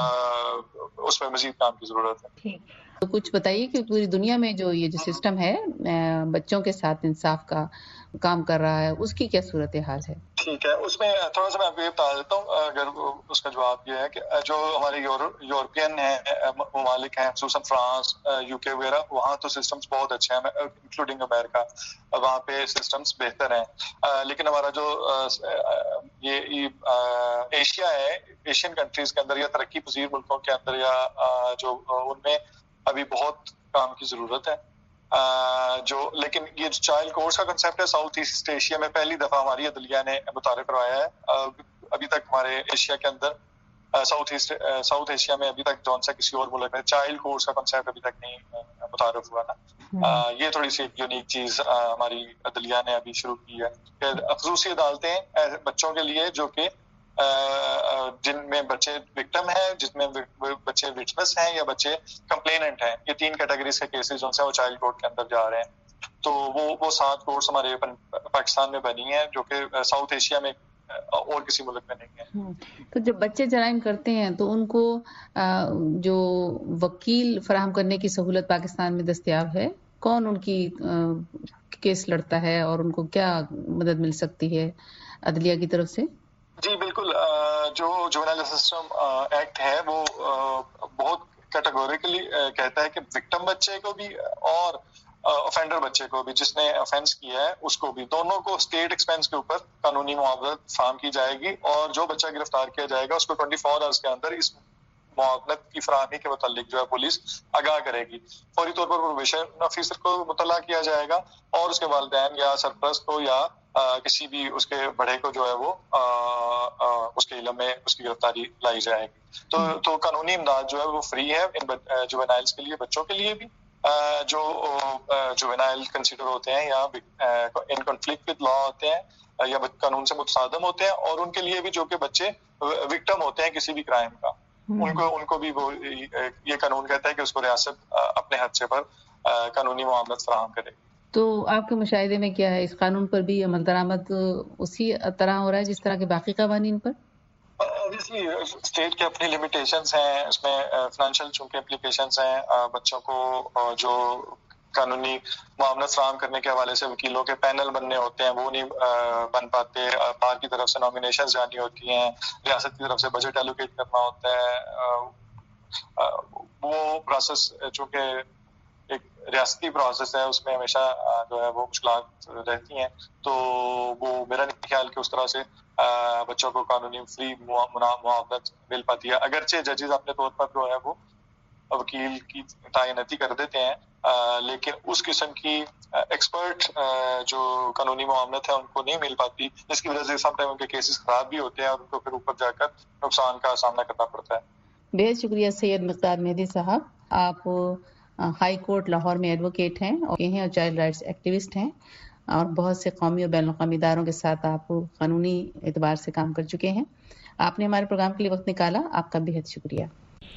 اس میں مزید کام کی ضرورت ہے. تو کچھ بتائیے کہ پوری دنیا میں جو یہ جو سسٹم ہے بچوں کے ساتھ انصاف کا کام کر رہا ہے اس کی کیا صورتحال ہے؟ ٹھیک ہے, اس میں تھوڑا سا میں آپ کو یہ بتا دیتا ہوں. اگر اس کا جواب یہ ہے کہ جو ہمارے یورپین ہیں ممالک ہیں خصوصاً فرانس یو کے وغیرہ, وہاں تو سسٹمز بہت اچھے ہیں انکلوڈنگ امریکہ, وہاں پہ سسٹمز بہتر ہیں. لیکن ہمارا جو یہ ایشیا ہے, ایشین کنٹریز کے اندر یا ترقی پذیر ملکوں کے اندر یا جو ان میں ابھی بہت کام کی ضرورت ہے. لیکن یہ جو چائلڈ کورٹس کا کنسیپٹ ہے ساؤتھ ایسٹ ایشیا میں پہلی دفعہ ہماری عدلیہ نے متعارف کروایا ہے. ابھی تک ہمارے ایشیا کے اندر ساؤتھ ایشیا میں ابھی تک جون سا کسی اور ملک میں چائلڈ کورٹس کا کنسیپٹ ابھی تک نہیں متعارف ہوا نا. یہ تھوڑی سی یونیک چیز ہماری عدلیہ نے ابھی شروع کی ہے کہ خصوصی عدالتیں بچوں کے لیے جو کہ جن میں بچے وکٹم ہیں, جس میں بچے وٹنس ہیں یا بچے کمپلیننٹ ہیں, یہ 3 کیٹیگریز کے کیسز جو ہیں وہ چائلڈ کورٹ کے اندر جا رہے ہیں. تو وہ 7 کورٹس ہمارے پاکستان میں بنی ہیں جو کہ ساؤتھ ایشیا میں اور کسی ملک میں نہیں ہے. تو جب بچے جرائم کرتے ہیں تو ان کو جو وکیل فراہم کرنے کی سہولت پاکستان میں دستیاب ہے, کون ان کی کیس لڑتا ہے اور ان کو کیا مدد مل سکتی ہے عدلیہ کی طرف سے؟ جی بالکل, جو جوینائل سسٹم ایکٹ ہے وہ بہت کیٹیگوریکلی کہتا ہے کہ وکٹم بچے کو بھی اور افینڈر بچے کو بھی, جس نے افینس کیا ہے اس کو بھی, دونوں کو اسٹیٹ ایکسپینس کے اوپر قانونی معاونت فراہم کی جائے گی, اور جو بچہ گرفتار کیا جائے گا اس کو 24 آورز کے اندر اس معاونت کی فراہمی کے متعلق جو ہے پولیس آگاہ کرے گی. فوری طور پر پروبیشن آفیسر کو مطلع کیا جائے گا اور اس کے والدین یا سرپرست کو یا کسی بھی اس کے بڑے کو جو ہے وہ اس کے علم میں اس کی گرفتاری لائی جائے گی. تو قانونی امداد جو ہے وہ فری ہے ان جوینائلز کے لیے, بچوں کے لیے بھی جو جوینائل کنسیڈر ہوتے ہیں یا ان کنفلکٹ ود لا ہوتے ہیں یا قانون سے متصادم ہوتے ہیں, اور ان کے لیے بھی جو کہ بچے وکٹم ہوتے ہیں کسی بھی کرائم کا, ان کو بھی وہ یہ قانون کہتا ہے کہ اس کو ریاست اپنے حصے پر قانونی معاملات فراہم کرے گی. تو آپ کے مشاہدے میں کیا ہے, اس قانون پر بھی عمل درآمد اسی طرح ہو رہا ہے جس طرح کے باقی قوانین پر؟ obviously اسٹیٹ کے اپنی لمیٹیشنز ہیں, اس میں فائنینشیل چونکہ امپلیکیشنز ہیں, بچوں کو جو قانونی معاملات فراہم کرنے کے حوالے سے وکیلوں کے پینل بننے ہوتے ہیں وہ نہیں بن پاتے, بار کی طرف سے نامینیشنز جانی ہوتی ہیں, ریاست کی طرف سے بجٹ ایلوکیٹ کرنا ہوتا ہے. وہ پروسیس چونکہ ایک ریاستی پروسیس ہے اس میں ہمیشہ جو ہے وہ مشکلات رہتی ہیں, تو وہ میرا نہیں خیال کہ اس طرح سے بچوں کو قانونی فری معاونت مل پاتی ہے. اگرچہ ججز اپنے طور پر جو ہے وہ وکیل کی تعیناتی کر دیتے ہیں, لیکن اس قسم کی ایکسپرٹ جو قانونی معاملات ہے ان کو نہیں مل پاتی, جس کی وجہ سے سم ٹائم ان کے کیسز خراب بھی ہوتے ہیں اور ان کو پھر اوپر جا کر نقصان کا سامنا کرنا پڑتا ہے. بہت شکریہ سید مقداد مہدی صاحب, آپ ہائی کورٹ لاہور میں ایڈوکیٹ ہیں اور چائلڈ رائٹس ایکٹیوسٹ ہیں, اور بہت سے قومی اور بین الاقوامی اداروں کے ساتھ آپ قانونی اعتبار سے کام کر چکے ہیں. آپ نے ہمارے پروگرام کے لیے وقت نکالا, آپ کا بہت شکریہ.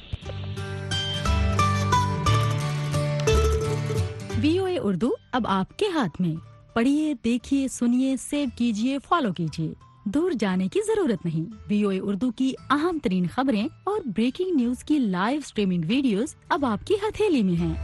VOA اردو اب آپ کے ہاتھ میں, پڑھیے, دیکھیے, سنیے, سیو کیجیے, فالو کیجیے, دور جانے کی ضرورت نہیں. VOA اردو کی اہم ترین خبریں اور بریکنگ نیوز کی لائیو سٹریمنگ ویڈیوز اب آپ کی ہتھیلی میں ہیں.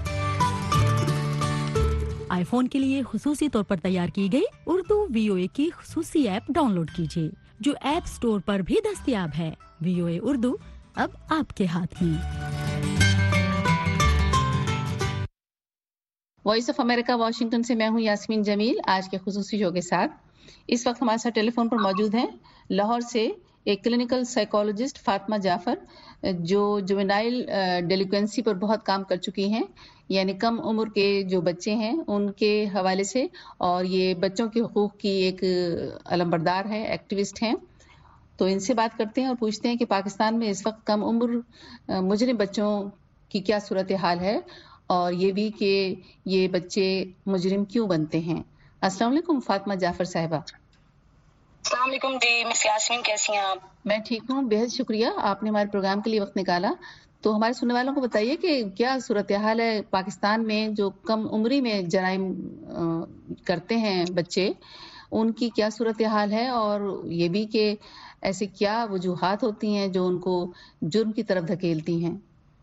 آئی فون کے لیے خصوصی طور پر تیار کی گئی اردو VOA کی خصوصی ایپ ڈاؤن لوڈ کیجیے, جو ایپ سٹور پر بھی دستیاب ہے. VOA اردو اب آپ کے ہاتھ میں. वॉइस ऑफ अमेरिका वाशिंगटन से मैं हूं यास्मीन जमील आज के खुसूसी शो के साथ। इस वक्त हमारे साथ टेलीफोन पर मौजूद हैं लाहौर से एक क्लिनिकल साइकोलॉजिस्ट फातिमा जाफर, जो जुवेनाइल डेलिक्वेंसी पर बहुत काम कर चुकी हैं, यानी कम उम्र के जो बच्चे हैं उनके हवाले से, और ये बच्चों के हुकूक की एक अलंबरदार है, एक्टिविस्ट हैं। तो इनसे बात करते हैं और पूछते हैं कि पाकिस्तान में इस वक्त कम उम्र मुजरिम बच्चों की क्या सूरत हाल है, और ये भी कि ये बच्चे मुजरिम क्यों बनते हैं। अस्सलाम वालेकुम फातिमा जाफर साहिबा। अस्सलाम वालेकुम जी, मिस यास्मीन कैसी हैं आप? मैं ठीक हूँ, बेहद शुक्रिया आपने हमारे प्रोग्राम के लिए वक्त निकाला। तो हमारे सुनने वालों को बताइए कि क्या सूरत हाल है पाकिस्तान में, जो कम उम्री में जराइम करते हैं बच्चे, उनकी क्या सूरत हाल है, और ये भी कि ऐसे क्या वजूहात होती हैं जो उनको जुर्म की तरफ धकेलती हैं।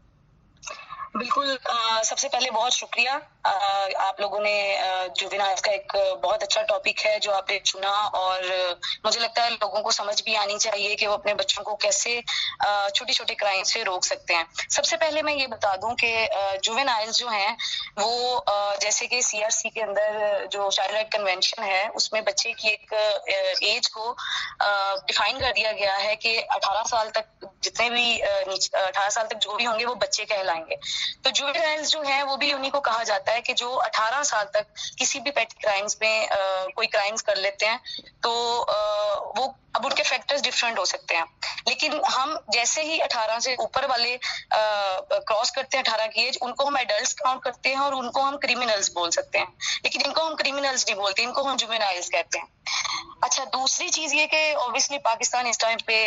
बिल्कुल, सबसे पहले बहुत शुक्रिया। आप लोगों ने जुवेनाइल्स का एक बहुत अच्छा टॉपिक है जो आपने चुना, और मुझे लगता है लोगों को समझ भी आनी चाहिए कि वो अपने बच्चों को कैसे छोटे छोटे क्राइम से रोक सकते हैं। सबसे पहले मैं ये बता दूं कि जुवेनाइल्स जो हैं वो जैसे कि CRC के अंदर जो चाइल्ड राइट कन्वेंशन है उसमें बच्चे की एक एज को डिफाइन कर दिया गया है कि 18 साल तक जितने भी 18 साल तक जो भी होंगे वो बच्चे कहलाएंगे। तो जुवेनाइल्स जो हैं वो भी उन्हीं को कहा जाता है कि जो 18 साल तक किसी भी पेटी क्राइम्स में कोई क्राइम्स कर लेते हैं, तो वो अब उनके फैक्टर्स डिफरेंट हो सकते हैं, लेकिन हम जैसे ही 18 से ऊपर वाले क्रॉस करते हैं 18 की एज, उनको हम एडल्ट्स काउंट करते हैं और उनको हम क्रिमिनल्स बोल सकते हैं, लेकिन इनको हम क्रिमिनल्स नहीं बोलते, इनको हम जुवेनाइल्स कहते हैं। अच्छा, दूसरी चीज ये कि ऑब्वियसली पाकिस्तान इस टाइम पे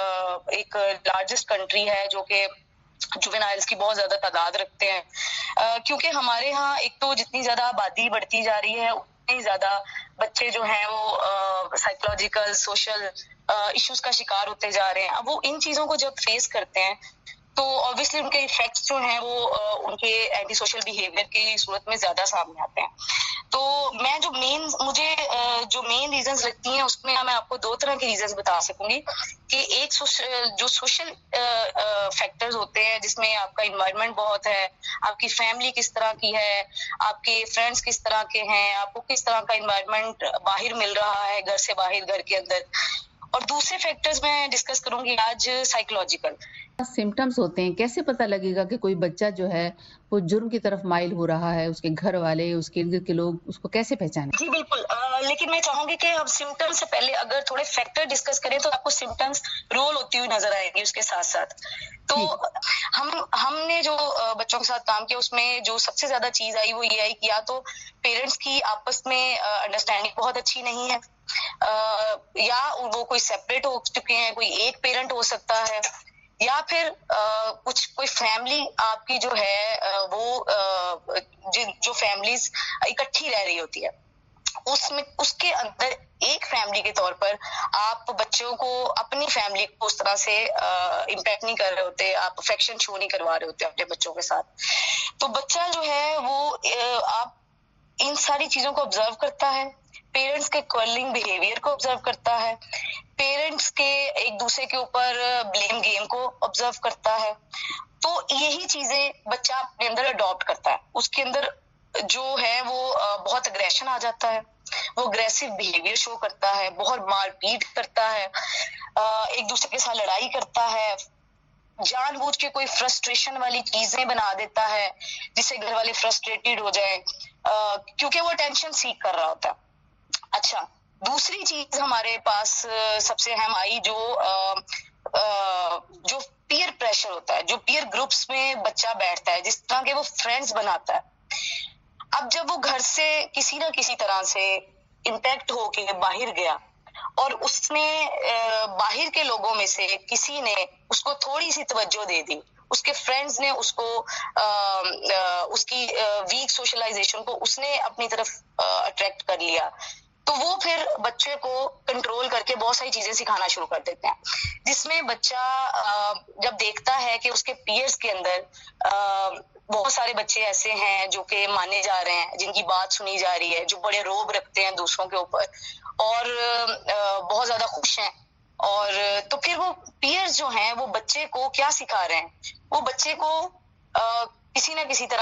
एक लार्जेस्ट कंट्री है जो कि जुवेनाइल्स की बहुत ज्यादा तादाद रखते हैं, क्योंकि हमारे यहाँ एक तो जितनी ज्यादा आबादी बढ़ती जा रही है उतने ही ज्यादा बच्चे जो हैं वो साइकोलॉजिकल सोशल इश्यूज का शिकार होते जा रहे हैं। अब वो इन चीजों को जब फेस करते हैं तो ऑब्वियसली उनके इफेक्ट्स जो हैं वो उनके एंटी सोशल बिहेवियर की सूरत में ज्यादा सामने आते हैं। तो मैं मुझे जो मेन रीजंस लगती हैं उसमें मैं आपको दो तरह के रीजंस बता सकूंगी कि एक जो सोशल फैक्टर्स होते हैं जिसमें आपका इन्वायरमेंट बहुत है, आपकी फैमिली किस तरह की है, आपके फ्रेंड्स किस तरह के हैं, आपको किस तरह का इन्वायरमेंट बाहर मिल रहा है घर से बाहर, घर के अंदर। और दूसरे फैक्टर्स मैं डिस्कस करूंगी आज साइकोलॉजिकल सिम्टम्स होते हैं। कैसे पता लगेगा कि कोई बच्चा जो है वो जुर्म की तरफ माइल हो रहा है, उसके घर वाले, उसके इर्द के लोग उसको कैसे पहचाने? जी बिल्कुल, लेकिन मैं चाहूंगी कि हम सिम्टम्स से पहले अगर थोड़े फैक्टर डिस्कस करें तो आपको सिम्टम्स रोल होती हुई नजर आएगी उसके साथ साथ। तो हमने जो बच्चों के साथ काम किया उसमें जो सबसे ज्यादा चीज आई वो ये आई कि या तो पेरेंट्स की आपस में अंडरस्टैंडिंग बहुत अच्छी नहीं है, या वो कोई सेपरेट हो चुके हैं, कोई एक पेरेंट हो सकता है, या फिर कोई फैमिली आपकी जो है वो जो फैमिलीज इकट्ठी रह रही होती है उसमें उसके अंदर एक फैमिली के तौर पर आप बच्चों को अपनी फैमिली को उस तरह से इम्पैक्ट नहीं कर रहे होते, आप अफेक्शन शो नहीं करवा रहे होते अपने बच्चों के साथ। तो बच्चा जो है वो आप इन सारी चीजों को ऑब्जर्व करता है, पेरेंट्स के क्वेलिंग बिहेवियर को ऑब्जर्व करता है, पेरेंट्स के एक दूसरे के ऊपर ब्लेम गेम को ऑब्जर्व करता है। तो यही चीजें बच्चा अपने अंदर अडॉप्ट करता है। उसके अंदर जो है वो बहुत अग्रेशन आ जाता है, वो अग्रेसिव बिहेवियर शो करता है, बहुत मारपीट करता है, एक दूसरे के साथ लड़ाई करता है, जानबूझ के कोई फ्रस्ट्रेशन वाली चीजें बना देता है जिससे घर वाले फ्रस्ट्रेटेड हो जाए, क्योंकि वो टेंशन सीख कर रहा होता है। अच्छा, दूसरी चीज हमारे पास सबसे अहम आई जो पीयर प्रेशर होता है, जो पीयर ग्रुप्स में बच्चा बैठता है, जिस तरह के वो फ्रेंड्स बनाता है। अब जब वो घर से किसी ना किसी तरह से इम्पैक्ट होके बाहर गया और उसने बाहर के लोगों में से किसी ने उसको थोड़ी सी तवज्जो दे दी, उसके फ्रेंड्स ने उसको उसकी वीक सोशलाइजेशन को उसने अपनी तरफ अट्रैक्ट कर लिया, तो वो फिर बच्चे को कंट्रोल करके बहुत सारी चीजें सिखाना शुरू कर देते हैं, जिसमें बच्चा जब देखता है कि उसके पीयर्स के अंदर बहुत सारे बच्चे ऐसे हैं जो कि माने जा रहे हैं, जिनकी बात सुनी जा रही है, जो बड़े रोब रखते हैं दूसरों के ऊपर और बहुत ज्यादा खुश हैं, और तो फिर वो पीयर्स जो हैं वो बच्चे को क्या सिखा रहे हैं, वो बच्चे को किसी ना किसी तरह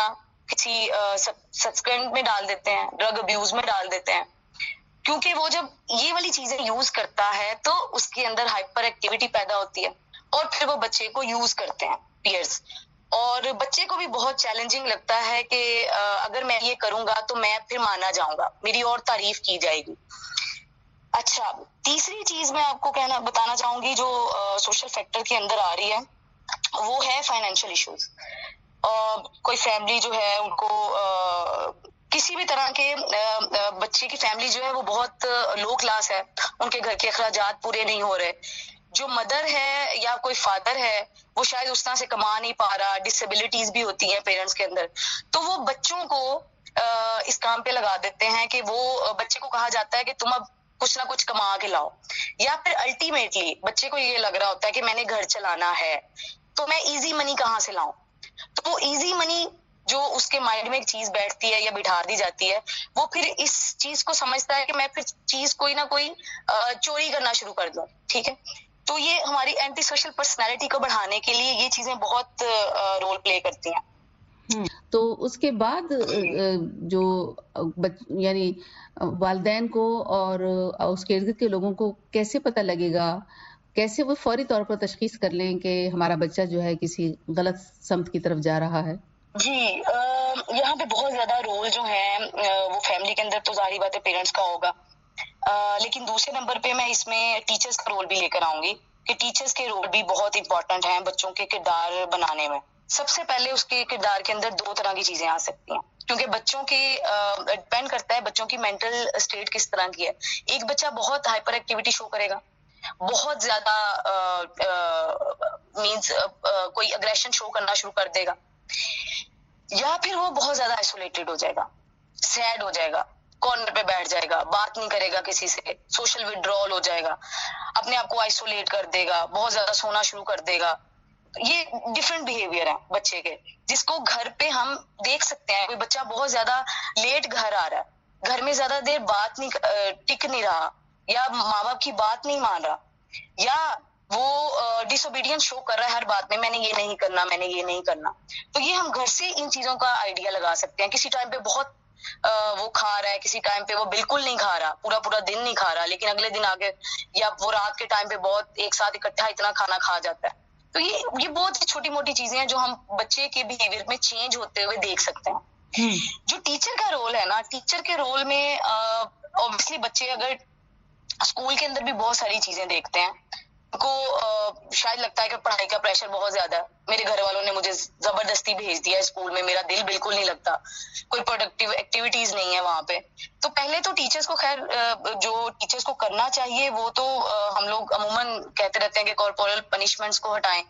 کسی سبسکرینٹ میں ڈال دیتے ہیں, ڈرگ ابیوز میں ڈال دیتے ہیں, کیونکہ وہ جب یہ والی چیزیں یوز کرتا ہے تو اس کے اندر ہائپر ایکٹیویٹی پیدا ہوتی ہے, اور پھر وہ بچے کو یوز کرتے ہیں پیئرز, اور بچے کو بھی بہت چیلنجنگ لگتا ہے کہ اگر میں یہ کروں گا تو میں پھر مانا جاؤں گا, میری اور تعریف کی جائے گی. اچھا, تیسری چیز میں آپ کو بتانا چاہوں گی جو سوشل فیکٹر کے اندر آ رہی ہے, وہ ہے فائنینشیل ایشوز. کوئی فیملی جو ہے ان کو کسی بھی طرح کے بچے کی فیملی جو ہے وہ بہت لو کلاس ہے, ان کے گھر کے اخراجات پورے نہیں ہو رہے, جو مدر ہے یا کوئی فادر ہے وہ شاید اس طرح سے کما نہیں پا رہا, ڈسیبلٹیز بھی ہوتی ہیں پیرنٹس کے اندر, تو وہ بچوں کو اس کام پہ لگا دیتے ہیں کہ وہ بچے کو کہا جاتا ہے کہ تم اب کچھ نہ کچھ کما کے لاؤ, یا پھر الٹیمیٹلی بچے کو یہ لگ رہا ہوتا ہے کہ میں نے گھر چلانا ہے تو میں ایزی منی کہاں سے لاؤں. تو وہ ایزی منی جو اس کے مائنڈ میں ایک چیز بیٹھتی ہے یا بٹھا دی جاتی ہے, وہ پھر اس چیز کو سمجھتا ہے کہ میں پھر چیز کوئی نہ کوئی چوری کرنا شروع کر دوں. ٹھیک ہے, تو یہ ہماری اینٹی سوشل پرسنالٹی کو بڑھانے کے لیے یہ چیزیں بہت رول پلے کرتی ہیں. تو اس کے بعد جو یعنی والدین کو اور اس کے ارد کے لوگوں کو کیسے پتہ لگے گا, کیسے وہ فوری طور پر تشخیص کر لیں کہ ہمارا بچہ جو ہے کسی غلط سمت کی طرف جا رہا ہے؟ جی, یہاں پہ بہت زیادہ رول جو ہیں وہ فیملی کے اندر تو ظاہری بات ہے پیرنٹس کا ہوگا, لیکن دوسرے نمبر پہ میں اس میں ٹیچرز کا رول بھی لے کر آؤں گی کہ ٹیچرز کے رول بھی بہت امپورٹنٹ ہیں بچوں کے کردار بنانے میں. سب سے پہلے اس کے کردار کے اندر دو طرح کی چیزیں آ سکتی ہیں, کیونکہ بچوں کے ڈپینڈ کرتا ہے بچوں کی مینٹل اسٹیٹ کس طرح کی ہے. ایک بچہ بہت ہائپر ایکٹیویٹی شو کرے گا, بہت زیادہ مینس کوئی اگریشن شو کرنا شروع کر دے گا, یا پھر وہ بہت زیادہ آئسولیٹڈ ہو جائے گا, سیڈ ہو جائے گا, کارنر پہ بیٹھ جائے گا, بات نہیں کرے گا کسی سے, سوشل وڈرول ہو جائے گا, اپنے آپ کو آئسولیٹ کر دے گا, بہت زیادہ سونا شروع کر دے گا. یہ ڈفرینٹ بیہیویئر ہے بچے کے, جس کو گھر پہ ہم دیکھ سکتے ہیں. کوئی بچہ بہت زیادہ لیٹ گھر آ رہا ہے, گھر میں زیادہ دیر بات نہیں ٹک نہیں رہا, یا ماں باپ کی بات نہیں مان رہا, یا وہ ڈس اوبیڈینس شو کر رہا ہے ہر بات میں نے یہ نہیں کرنا, میں نے یہ نہیں کرنا. تو یہ ہم گھر سے ان چیزوں کا آئیڈیا لگا سکتے ہیں. کسی ٹائم پہ بہت وہ کھا رہا ہے, کسی ٹائم پہ وہ بالکل نہیں کھا رہا, پورا دن نہیں کھا رہا, لیکن اگلے دن آگے یا وہ رات کے ٹائم پہ بہت ایک ساتھ اکٹھا اتنا کھانا کھا جاتا ہے. تو یہ بہت چھوٹی موٹی چیزیں ہیں جو ہم بچے کے بیہیویئر میں چینج ہوتے ہوئے دیکھ سکتے ہیں. جو ٹیچر کا رول ہے نا, ٹیچر کے رول میں اوبیسلی بچے اگر اسکول کے اندر بھی بہت ساری چیزیں دیکھتے ہیں, ان کو شاید لگتا ہے کہ پڑھائی کا پریشر بہت زیادہ ہے, میرے گھر والوں نے مجھے زبردستی بھیج دیا اسکول میں, میرا دل بالکل نہیں لگتا, کوئی پروڈکٹیو ایکٹیویٹیز نہیں ہے وہاں پہ. تو پہلے تو ٹیچرز کو خیر جو ٹیچرز کو کرنا چاہیے وہ تو ہم لوگ عموماً کہتے رہتے ہیں کہ کارپورل پنشمنٹس کو ہٹائیں,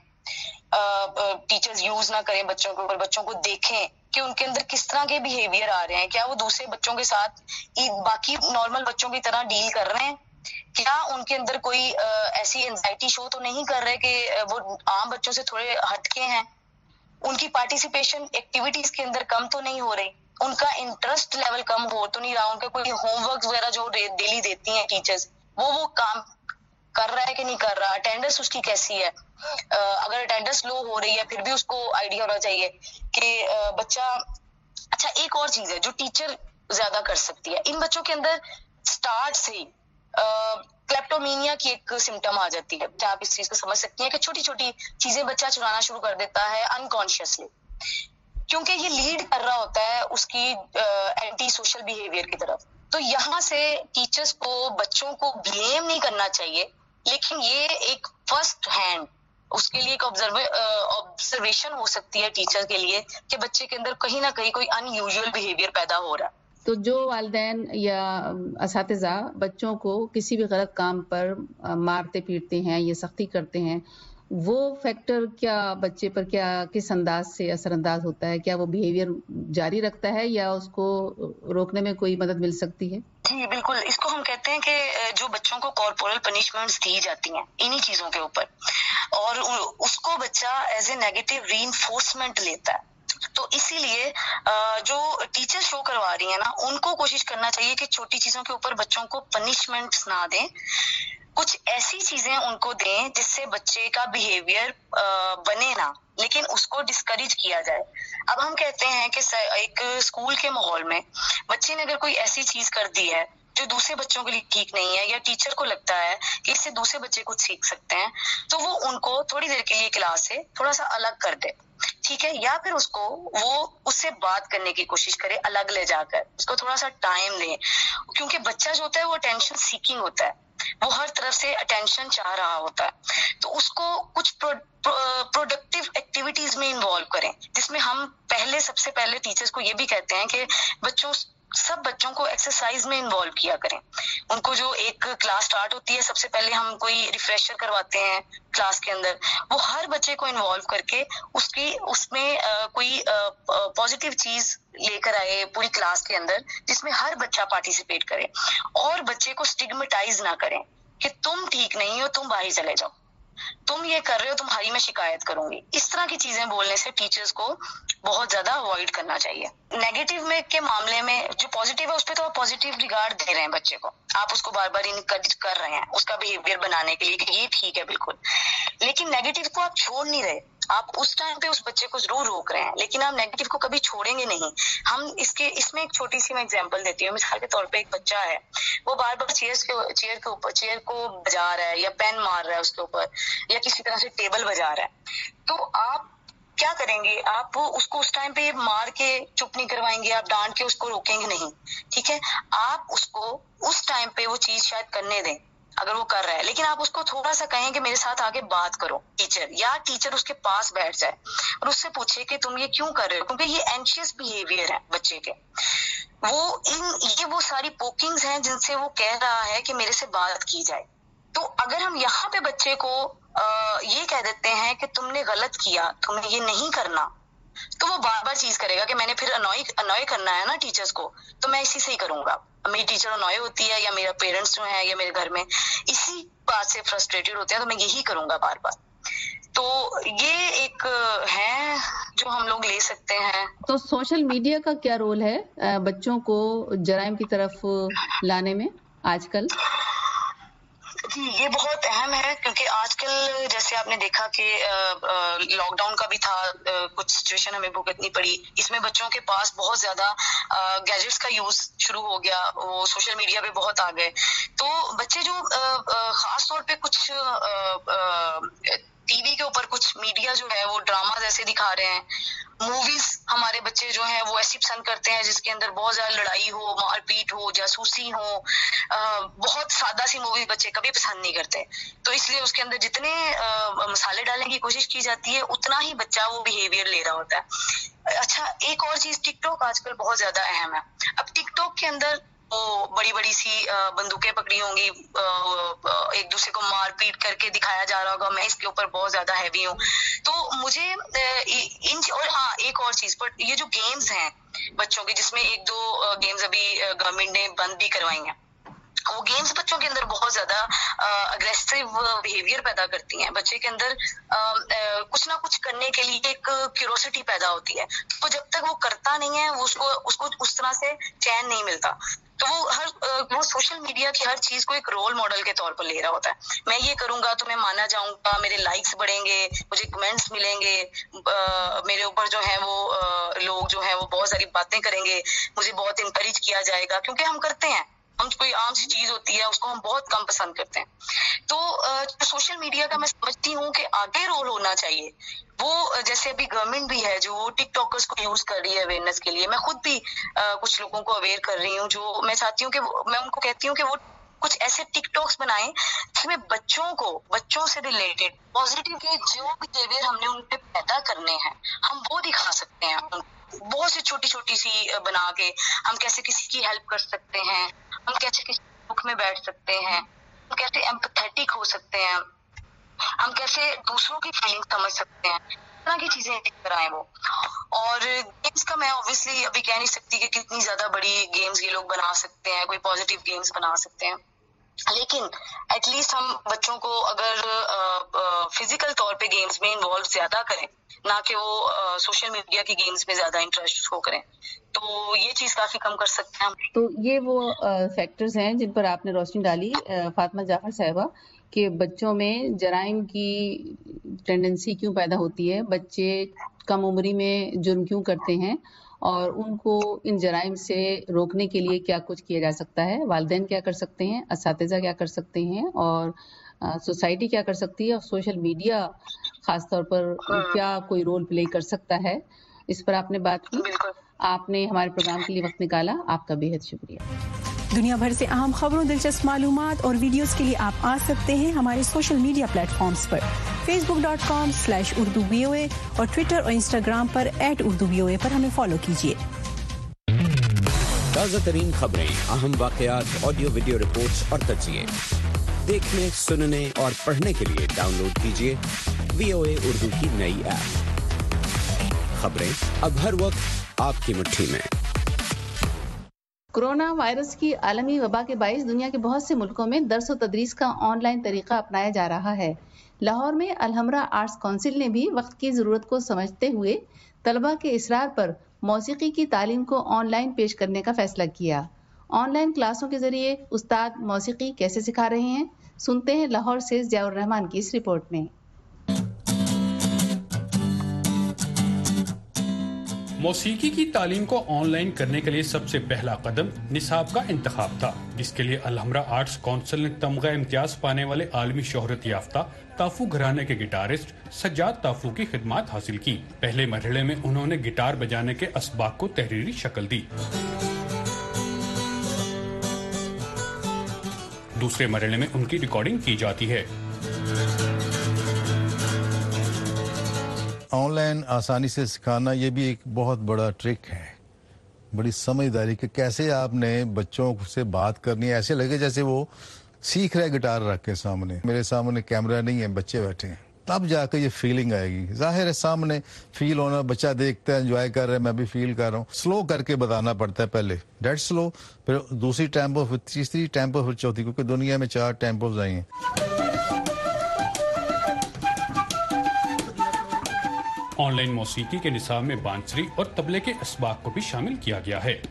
ٹیچرز یوز نہ کریں بچوں کو, اور بچوں کو دیکھیں کہ ان کے اندر کس طرح کے بیہیویئر آ رہے ہیں, کیا وہ دوسرے بچوں کے ساتھ باقی نارمل بچوں کی طرح ڈیل کر رہے ہیں, کیا ان کے اندر کوئی ایسی اینزائٹی شو تو نہیں کر رہے کہ وہ عام بچوں سے تھوڑے ہٹ کے ہیں, ان کی پارٹیسپیشن ایکٹیویٹیز کے اندر کم تو نہیں ہو رہی, ان کا انٹرسٹ لیول کم ہو تو نہیں رہا, ان کا کوئی ہوم ورک وغیرہ جو ڈیلی دیتی ہیں ٹیچرز وہ کام کر رہا ہے کہ نہیں کر رہا, اٹینڈنس اس کی کیسی ہے. اگر اٹینڈنس لو ہو رہی ہے پھر بھی اس کو آئیڈیا ہونا چاہیے کہ بچہ. اچھا, ایک اور چیز ہے جو ٹیچر زیادہ کر سکتی ہے, ان بچوں کے اندر اسٹارٹ سے ہی کلیپٹومینیا کی ایک سمٹم آ جاتی ہے. آپ اس چیز کو سمجھ سکتی ہیں کہ چھوٹی چھوٹی چیزیں بچہ چرانا شروع کر دیتا ہے انکانشیسلی, کیونکہ یہ لیڈ کر رہا ہوتا ہے اس کی اینٹی سوشل بیہیویئر کی طرف. تو یہاں سے ٹیچرز کو بچوں کو بلیم نہیں کرنا چاہیے, لیکن یہ ایک فرسٹ ہینڈ اس کے لیے ایک آبزرویشن ہو سکتی ہے ٹیچر کے لیے کہ بچے کے اندر کہیں نہ کہیں کوئی ان یوزول بیہیویئر پیدا ہو رہا ہے. تو جو والدین یا اساتذہ بچوں کو کسی بھی غلط کام پر مارتے پیٹتے ہیں یا سختی کرتے ہیں, وہ فیکٹر کیا بچے پر کیا کس انداز سے اثر انداز ہوتا ہے؟ کیا وہ بیہیویئر جاری رکھتا ہے یا اس کو روکنے میں کوئی مدد مل سکتی ہے؟ جی بالکل, اس کو ہم کہتے ہیں کہ جو بچوں کو کارپورل پنشمنٹس دی جاتی ہیں انہی چیزوں کے اوپر, اور اس کو بچہ as a negative reinforcement لیتا ہے. تو اسی لیے جو ٹیچر شو کروا رہی ہیں نا, ان کو کوشش کرنا چاہیے کہ چھوٹی چیزوں کے اوپر بچوں کو پنشمنٹس نہ دیں, کچھ ایسی چیزیں ان کو دیں جس سے بچے کا بیہیویئر بنے نا, لیکن اس کو ڈسکریج کیا جائے. اب ہم کہتے ہیں کہ ایک اسکول کے ماحول میں بچے نے اگر کوئی ایسی چیز کر دی ہے جو دوسرے بچوں کے لیے ٹھیک نہیں ہے، یا ٹیچر کو لگتا ہے کہ اس سے دوسرے بچے کچھ سیکھ سکتے ہیں، تو وہ ان کو تھوڑی دیر کے لیے کلاس سے تھوڑا سا الگ کر دے، ٹھیک ہے، یا پھر وہ اس سے بات کرنے کی کوشش کرے الگ لے جا کر، اس کو تھوڑا سا ٹائم دے، کیونکہ بچہ جو ہوتا ہے وہ اٹینشن سیکنگ ہوتا ہے، وہ ہر طرف سے اٹینشن چاہ رہا ہوتا ہے. تو اس کو کچھ پروڈکٹیو ایکٹیویٹیز میں انوالو کریں، جس میں ہم سب سے پہلے ٹیچرز کو یہ بھی کہتے ہیں کہ سب بچوں کو ایکسرسائز میں انوالو کیا کریں. ان کو جو ایک کلاس سٹارٹ ہوتی ہے، سب سے پہلے ہم کوئی ریفریشر کرواتے ہیں کلاس کے اندر، وہ ہر بچے کو انوالو کر کے اس میں کوئی پازیٹیو چیز لے کر آئے پوری کلاس کے اندر، جس میں ہر بچہ پارٹیسپیٹ کرے، اور بچے کو اسٹگمیٹائز نہ کریں کہ تم ٹھیک نہیں ہو، تم باہر چلے جاؤ، تم یہ کر رہے ہو، تمہاری میں شکایت کروں گی. اس طرح کی چیزیں بولنے سے ٹیچرز کو بہت زیادہ اوائڈ کرنا چاہیے. نیگیٹو میں کے معاملے میں جو پازیٹیو ہے اس پہ تو آپ پازیٹیو ریگارڈ دے رہے ہیں بچے کو، آپ اس کو بار بار انکریج کر رہے ہیں اس کا بیہیویئر بنانے کے لیے کہ یہ ٹھیک ہے بالکل، لیکن نیگیٹو کو آپ چھوڑ نہیں رہے. آپ اس ٹائم پہ اس بچے کو ضرور روک رہے ہیں، لیکن آپ نیگیٹو کو کبھی چھوڑیں گے نہیں. ہم اس میں ایک چھوٹی سی میں ایگزامپل دیتی ہوں. مثال کے طور پہ ایک بچہ ہے، وہ بار بار چیئر کو بجا رہا ہے، یا پین مار رہا ہے اس کے اوپر، یا کسی طرح سے ٹیبل بجا رہا ہے، تو آپ کیا کریں گے؟ آپ اس کو اس ٹائم پہ مار کے چپ نہیں کروائیں گے، آپ ڈانٹ کے اس کو روکیں گے نہیں، ٹھیک ہے. آپ اس کو اس ٹائم پہ وہ چیز شاید کرنے دیں اگر وہ کر رہا ہے، لیکن آپ اس کو تھوڑا سا کہیں کہ میرے ساتھ آگے بات کرو ٹیچر اس کے پاس بیٹھ جائے اور اس سے پوچھے کہ تم یہ کیوں کر رہے ہو، کیونکہ یہ اینشیس بیہیویئر ہے بچے کے. وہ ساری پوکنگز ہیں جن سے وہ کہہ رہا ہے کہ میرے سے بات کی جائے. تو اگر ہم یہاں پہ بچے کو یہ کہہ دیتے ہیں کہ تم نے غلط کیا، تمہیں یہ نہیں کرنا، تو وہ بار بار چیز کرے گا کہ میں نے پھر انوائے کرنا ہے نا ٹیچرز کو، تو میں اسی سے ہی کروں گا. میری ٹیچر انوائے ہوتی ہے، یا میرا پیرنٹس جو ہیں، یا میرے گھر میں اسی بات سے فرسٹریٹڈ ہوتے ہیں، تو میں یہی کروں گا بار بار. تو یہ ایک ہے جو ہم لوگ لے سکتے ہیں. تو سوشل میڈیا کا کیا رول ہے بچوں کو جرائم کی طرف لانے میں آج کل؟ جی یہ بہت اہم ہے، کیونکہ آج کل جیسے آپ نے دیکھا کہ لاک ڈاؤن کا بھی تھا، کچھ سچویشن ہمیں بھگتنی پڑی، اس میں بچوں کے پاس بہت زیادہ گیجٹس کا یوز شروع ہو گیا، وہ سوشل میڈیا پہ بہت آ گئے. تو بچے جو خاص طور پہ کچھ ٹی وی کے اوپر کچھ میڈیا جو ہے وہ ڈراما جیسے دکھا رہے ہیں، موویز ہمارے بچے جو ہیں وہ ایسی پسند کرتے ہیں جس کے اندر بہت زیادہ لڑائی ہو، مار پیٹ ہو، جاسوسی ہو. بہت سادہ سی موویز بچے کبھی پسند نہیں کرتے، تو اس لیے اس کے اندر جتنے مسالے ڈالنے کی کوشش کی جاتی ہے اتنا ہی بچہ وہ بیہیویئر لے رہا ہوتا ہے. اچھا ایک اور چیز، ٹک ٹاک آج کل بہت زیادہ اہم ہے. اب ٹک ٹاک کے اندر وہ بڑی بڑی سی بندوقیں پکڑی ہوں گی، ایک دوسرے کو مار پیٹ کر کے دکھایا جا رہا ہوگا، میں اس کے اوپر بہت زیادہ ہیوی ہوں. تو مجھے اور ہاں ایک اور چیز پر، یہ جو گیمز ہیں بچوں کے، جس میں ایک دو گیمز ابھی گورنمنٹ نے بند بھی کروائی ہیں، وہ گیمز بچوں کے اندر بہت زیادہ اگریسو بیہیویئر پیدا کرتی ہیں. بچے کے اندر کچھ نہ کچھ کرنے کے لیے ایک کیوروسٹی پیدا ہوتی ہے، تو جب تک وہ کرتا نہیں ہے اس کو اس طرح سے چین نہیں ملتا. تو وہ سوشل میڈیا کی ہر چیز کو ایک رول ماڈل کے طور پر لے رہا ہوتا ہے. میں یہ کروں گا تو میں مانا جاؤں گا، میرے لائکس بڑھیں گے، مجھے کمنٹس ملیں گے، میرے اوپر جو ہے وہ لوگ جو ہیں وہ بہت ساری باتیں کریں گے، مجھے بہت انکریج کیا جائے گا، کیونکہ ہم کرتے ہیں، ہم کوئی عام سی چیز ہوتی ہے اس کو ہم بہت کم پسند کرتے ہیں. تو سوشل میڈیا کا میں سمجھتی ہوں کہ آگے رول ہونا چاہیے وہ، جیسے ابھی گورنمنٹ بھی ہے جو ٹک ٹاکرز کو یوز کر رہی ہے اویئرنیس کے لیے. میں خود بھی کچھ لوگوں کو اویئر کر رہی ہوں، جو میں چاہتی ہوں کہ میں ان کو کہتی ہوں کہ وہ کچھ ایسے ٹک ٹاکس بنائیں جس میں بچوں سے ریلیٹڈ پازیٹیو کے جو بیہیویئر ہم نے ان پہ پیدا کرنے ہیں ہم وہ دکھا سکتے ہیں. بہت سی چھوٹی سی بنا کے ہم کیسے کسی کی ہیلپ کر سکتے ہیں، ہم کیسے کسی دکھ میں بیٹھ سکتے ہیں، ہم کیسے ایمپیتھیٹک ہو سکتے ہیں، ہم کیسے دوسروں کی فیلنگ سمجھ سکتے ہیں، اس طرح کی چیزیں کرائیں وہ. اور گیمز کا میں اوبویسلی ابھی کہہ نہیں سکتی کہ کتنی زیادہ بڑی گیمز یہ لوگ بنا سکتے ہیں، کوئی پازیٹیو گیمز بنا سکتے ہیں، لیکن ایٹ لیسٹ ہم بچوں کو اگر فزیکل طور پہ گیمز میں انوالو زیادہ کریں، نہ کہ وہ سوشل میڈیا کی گیمز میں زیادہ انٹرسٹ ہو کریں، تو یہ چیز کافی کم کر سکتے ہیں. تو یہ وہ فیکٹرز ہیں جن پر آپ نے روشنی ڈالی فاطمہ جعفر صاحبہ کہ بچوں میں جرائم کی ٹینڈنسی کیوں پیدا ہوتی ہے، بچے کم عمری میں جرم کیوں کرتے ہیں اور ان کو ان جرائم سے روکنے کے لیے کیا کچھ کیا جا سکتا ہے، والدین کیا کر سکتے ہیں، اساتذہ کیا کر سکتے ہیں اور سوسائٹی کیا کر سکتی ہے، اور سوشل میڈیا خاص طور پر کیا کوئی رول پلے کر سکتا ہے، اس پر آپ نے بات کی. آپ نے ہمارے پروگرام کے لیے وقت نکالا، آپ کا بے حد شکریہ. دنیا بھر سے اہم خبروں، دلچسپ معلومات اور ویڈیوز کے لیے آپ آ سکتے ہیں ہمارے سوشل میڈیا پلیٹ فارمز پر facebook.com/urduvoa اور ٹویٹر اور انسٹاگرام پر @urduvoa پر ہمیں فالو کیجیے. تازہ ترین خبریں، اہم واقعات، آڈیو ویڈیو رپورٹس اور تجزیے دیکھنے، سننے اور پڑھنے کے لیے ڈاؤن لوڈ کیجیے VOA اردو کی نئی ایپ. خبریں اب ہر وقت آپ کی مٹھی میں. کورونا وائرس کی عالمی وبا کے باعث دنیا کے بہت سے ملکوں میں درس و تدریس کا آن لائن طریقہ اپنایا جا رہا ہے. لاہور میں الحمرا آرٹس کونسل نے بھی وقت کی ضرورت کو سمجھتے ہوئے طلبہ کے اصرار پر موسیقی کی تعلیم کو آن لائن پیش کرنے کا فیصلہ کیا. آن لائن کلاسوں کے ذریعے استاد موسیقی کیسے سکھا رہے ہیں، سنتے ہیں لاہور سے ضیاء الرحمان کی اس رپورٹ میں. موسیقی کی تعلیم کو آن لائن کرنے کے لیے سب سے پہلا قدم نصاب کا انتخاب تھا، جس کے لیے الحمرا آرٹس کونسل نے تمغہ امتیاز پانے والے عالمی شہرت یافتہ تافو گھرانے کے گٹارسٹ سجاد تافو کی خدمات حاصل کی. پہلے مرحلے میں انہوں نے گٹار بجانے کے اسباق کو تحریری شکل دی. دوسرے مرحلے میں ان کی ریکارڈنگ کی جاتی ہے. آن لائن آسانی سے سکھانا یہ بھی ایک بہت بڑا ٹرک ہے، بڑی سمجھداری کہ کیسے آپ نے بچوں سے بات کرنی ہے، ایسے لگے جیسے وہ سیکھ رہے گٹار رکھ کے سامنے. میرے سامنے کیمرہ نہیں ہے، بچے بیٹھے ہیں، تب جا کے یہ فیلنگ آئے گی. ظاہر ہے سامنے فیل ہونا، بچہ دیکھتا ہے، انجوائے کر رہا ہے، میں بھی فیل کر رہا ہوں. سلو کر کے بتانا پڑتا ہے، پہلے ڈیڈ سلو، پھر دوسری ٹیمپو، پھر تیسری ٹیمپو، پھر چوتھی، کیونکہ دنیا میں 4 ٹیمپوز آئی ہیں. آن لائن موسیقی کے نصاب میں بانسری اور طبلے کے اسباق کو بھی شامل کیا گیا ہے.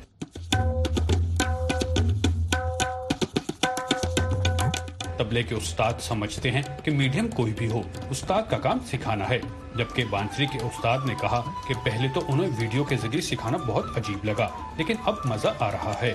طبلے کے استاد سمجھتے ہیں کہ میڈیم کوئی بھی ہو، استاد کا کام سکھانا ہے، جبکہ بانسری کے استاد نے کہا کہ پہلے تو انہیں ویڈیو کے ذریعے سکھانا بہت عجیب لگا، لیکن اب مزہ آ رہا ہے.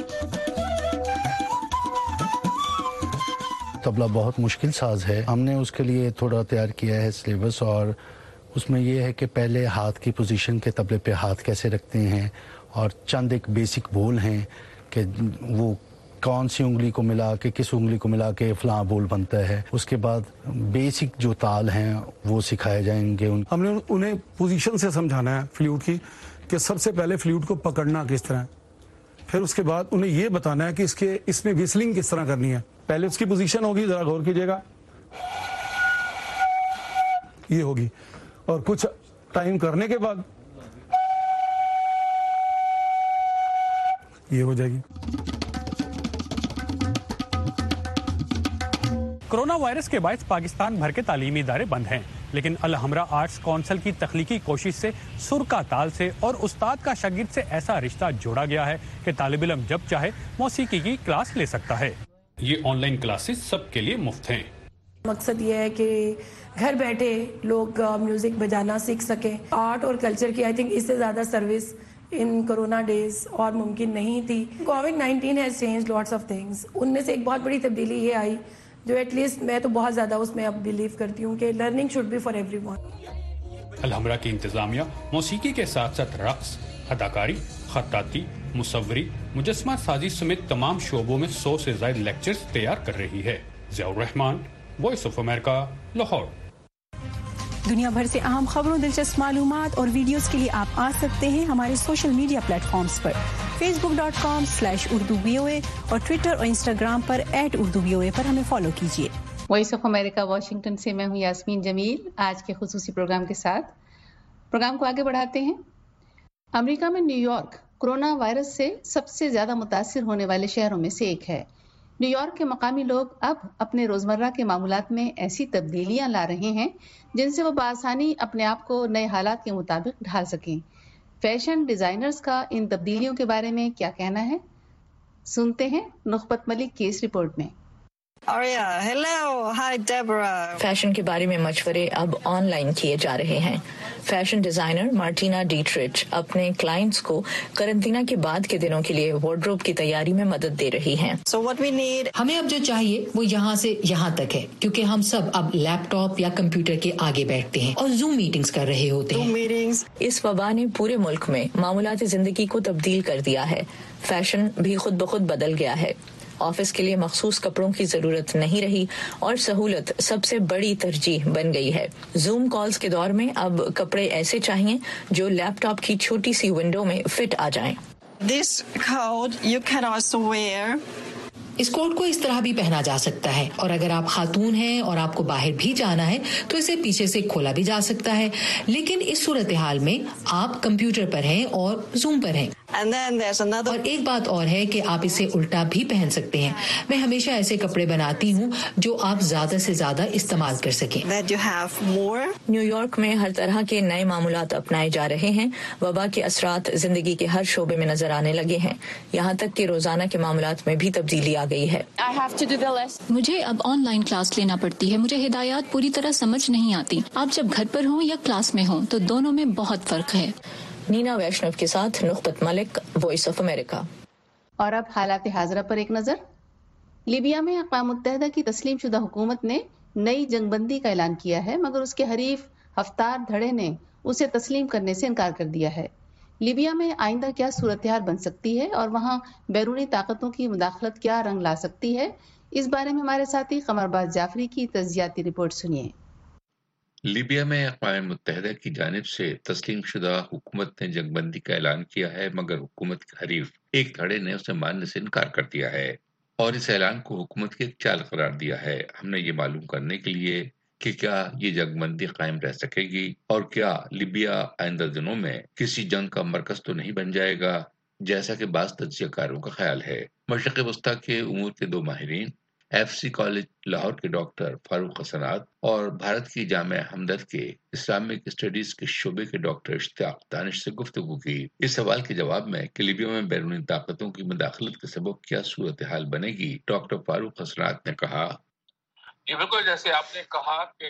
طبلہ بہت مشکل ساز ہے، ہم نے اس کے لیے تھوڑا تیار کیا ہے سلیبس، اور اس میں یہ ہے کہ پہلے ہاتھ کی پوزیشن کے طبلے پہ ہاتھ کیسے رکھتے ہیں، اور چند ایک بیسک بول ہیں کہ وہ کون سی انگلی کو ملا کے کس انگلی کو ملا کے فلاں بول بنتا ہے. اس کے بعد بیسک جو تال ہیں وہ سکھائے جائیں گے. ہم نے انہیں پوزیشن سے سمجھانا ہے فلوٹ کی، کہ سب سے پہلے فلوٹ کو پکڑنا کس طرح، پھر اس کے بعد انہیں یہ بتانا ہے کہ اس میں وسلنگ کس طرح کرنی ہے. پہلے اس کی پوزیشن ہوگی، ذرا غور کیجیے گا، یہ ہوگی، اور کچھ ٹائم کرنے کے بعد یہ ہو جائے گی. کورونا وائرس کے باعث پاکستان بھر کے تعلیمی ادارے بند ہیں، لیکن الحمرا آرٹس کونسل کی تخلیقی کوشش سے سر کا تال سے اور استاد کا شاگرد سے ایسا رشتہ جوڑا گیا ہے کہ طالب علم جب چاہے موسیقی کی کلاس لے سکتا ہے. یہ آن لائن کلاسز سب کے لیے مفت ہیں. مقصد یہ ہے کہ گھر بیٹھے لوگ میوزک بجانا سیکھ سکیں. آرٹ اور کلچر کی آئی تھنک اس سے زیادہ سروس ان کرونا ڈیز اور ممکن نہیں تھی. کووڈ-19 has change lots of things. ان میں سے ایک بہت بڑی تبدیلی یہ آئی جو ایٹ لیسٹ میں تو بہت زیادہ اس میں اب بلیو کرتی ہوں کہ learning should be for everyone. Alhamra کی انتظامیہ موسیقی کے ساتھ ساتھ رقص، اداکاری، خطاطی، مصوری، مجسمہ سازی سمیت تمام شعبوں میں 100 سے زائد لیکچرز تیار کر رہی ہے. Zia ur Rahman, voice of America, Lahore. دنیا بھر سے اہم خبروں، دلچسپ معلومات اور ویڈیوز کے لیے آپ آ سکتے ہیں ہمارے سوشل میڈیا پلیٹ فارمز پر facebook.com/urduvoa اور ٹویٹر اور انسٹاگرام پر @urduvoa پر ہمیں فالو کیجیے. وائس آف امریکہ واشنگٹن سے میں ہوں یاسمین جمیل، آج کے خصوصی پروگرام کے ساتھ. پروگرام کو آگے بڑھاتے ہیں. امریکہ میں نیو یارک کورونا وائرس سے سب سے زیادہ متاثر ہونے والے شہروں میں سے ایک ہے. نیو یارک کے مقامی لوگ اب اپنے روزمرہ کے معمولات میں ایسی تبدیلیاں لا رہے ہیں جن سے وہ بآسانی اپنے آپ کو نئے حالات کے مطابق ڈھال سکیں. فیشن ڈیزائنرز کا ان تبدیلیوں کے بارے میں کیا کہنا ہے، سنتے ہیں نخبت ملک کی اس رپورٹ میں. फैशन के बारे में मशवरे अब ऑनलाइन किए जा रहे हैं। फैशन डिजाइनर मार्टिना डीट्रिच अपने क्लाइंट्स को करंटीना के बाद के दिनों के लिए वार्डरोब की तैयारी में मदद दे रही हैं। हमें अब जो चाहिए वो यहाँ से यहाँ तक है, क्योंकि हम सब अब लैपटॉप या कंप्यूटर के आगे बैठते हैं और जूम मीटिंग्स कर रहे होते हैं। इस वबा ने पूरे मुल्क में मामूलाती जिंदगी को तब्दील कर दिया है। फैशन भी खुद ब खुद बदल गया है। ऑफिस के लिए मखसूस कपड़ों की जरूरत नहीं रही और सहूलत सबसे बड़ी तरजीह बन गई है। जूम कॉल्स के दौर में अब कपड़े ऐसे चाहिए जो लैपटॉप की छोटी सी विंडो में फिट आ जाएं। इस कोट को इस तरह भी पहना जा सकता है और अगर आप खातून हैं और आपको बाहर भी जाना है तो इसे पीछे से खोला भी जा सकता है। लेकिन इस सूरत हाल में आप कंप्यूटर पर हैं और जूम पर हैं। और एक बात और है कि आप इसे उल्टा भी पहन सकते हैं। मैं हमेशा ऐसे कपड़े बनाती हूँ जो आप ज्यादा से ज्यादा इस्तेमाल कर सकें। न्यूयॉर्क में हर तरह के नए मामूलात अपनाए जा रहे हैं। वबा के असरात जिंदगी के हर शोबे में नजर आने लगे हैं। यहाँ तक कि रोजाना के मामूलात में भी तब्दीली आ गई है। मुझे अब ऑनलाइन क्लास लेना पड़ती है। मुझे हिदायत पूरी तरह समझ नहीं आती। आप जब घर पर हों या क्लास में हों तो दोनों में बहुत फर्क है। नीना वैष्णव के साथ Nukhbat Malik, voice of America. और अब हालात हाजरा पर एक नजर। लीबिया में अक़वाम मुत्तहिदा की तस्लीम शुदा हुकूमत ने नई जंगबंदी का ऐलान किया है, मगर उसके हरीफ हफ्तार धड़े ने उसे तस्लीम करने से इनकार कर दिया है। लीबिया में आइंदा क्या सूरत हाल बन सकती है और वहाँ बैरूनी ताकतों की मुदाखलत क्या रंग ला सकती है, इस बारे में हमारे साथी कमरबाज जाफरी की तज्जियाती रिपोर्ट सुनिए। लीबिया में अक़वाम मुत्तहिदा की जानिब से तस्लीम शुदा हुकूमत ने जंगबंदी का ऐलान किया है, मगर हुकूमत के हरीफ एक धड़े ने उसे मानने से इनकार कर दिया है और इस ऐलान को हुकूमत की एक चाल करार दिया है। हमने ये मालूम करने के लिए कि क्या ये जंगबंदी कायम रह सकेगी और क्या लीबिया आइंदा दिनों में किसी जंग का मरकज तो नहीं बन जाएगा, जैसा कि बाज़ तज्ज़ियाकारों का ख्याल है। मशरिक़ वस्ता के उमूर के दो माहिरीन, FC कॉलेज लाहौर के डॉक्टर फारूक हसनात और भारत की जामिया हमदर्द के इस्लामिक स्टडीज के शोबे के डॉक्टर इश्तियाक दानिश से गुफ्तगू की। इस सवाल के जवाब में कि लीबिया में बैरूनी ताकतों की मुदाखलत के सबब क्या सूरत हाल बनेगी, डॉक्टर फारूक हसनात ने कहा। जी बिल्कुल, जैसे आपने कहा कि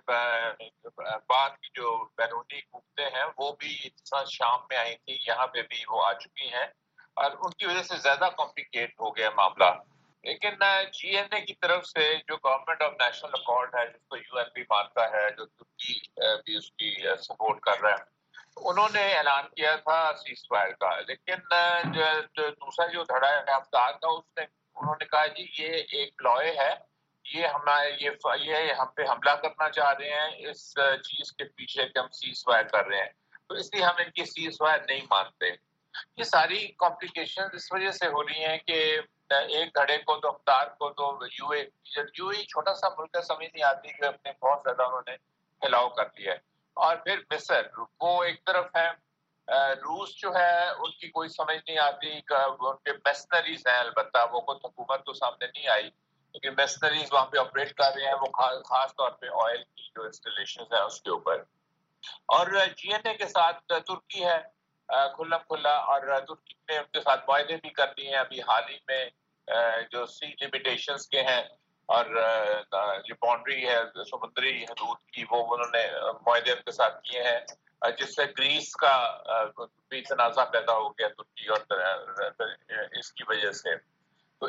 बाद की जो बैरूनी कुव्वतें हैं वो भी शाम में आई थी, यहाँ पे भी वो आ चुकी हैं और उनकी वजह से ज्यादा कॉम्प्लिकेट हो गया मामला। लेकिन GNA की तरफ से जो गवर्नमेंट ऑफ नेशनल अकॉर्ड है, जिसको UN भी मानता है, जो तुर्की भी उसकी सपोर्ट कर रहा है, उन्होंने ऐलान किया था सीज फायर का। लेकिन जो दूसरा जो धड़ा है अफ्तार का, उन्होंने कहा जी ये एक प्लॉय है, ये हम पे हमला करना चाह रहे हैं, इस चीज के पीछे कि हम सीज फायर कर रहे हैं, तो इसलिए हम इनकी सीज फायर नहीं मानते। ये सारी कॉम्प्लिकेशन इस वजह से हो रही हैं कि एक धड़े को तो अफ्तार को तो यूएई छोटा सा मुल्क है, समझ नहीं आती कि अपने बहुत ज्यादा उन्होंने फैलाव कर दिया है। और फिर मिस्र वो एक तरफ है, रूस जो है उनकी कोई समझ नहीं आती, उनके मेसनरीज हैं, अलबत्ता वो कोई हुकूमत तो सामने नहीं आई, लेकिन मेसनरीज वहाँ पे ऑपरेट कर रहे हैं, वो खास तौर पे ऑयल की जो इंस्टॉलेशन है उसके ऊपर। और GNA के साथ तुर्की है खुल्लम खुल्ला, और तुर्की ने उनके साथ मुआहदे भी कर दिए हैं अभी हाल ही में, जो सी लिमिटेशंस के हैं और जो बाउंड्री है समुद्री हदूद की, वो उन्होंने मुआहदे उनके साथ किए हैं, जिससे ग्रीस का भी तनाज़ा पैदा हो गया तुर्की और इसकी वजह से। तो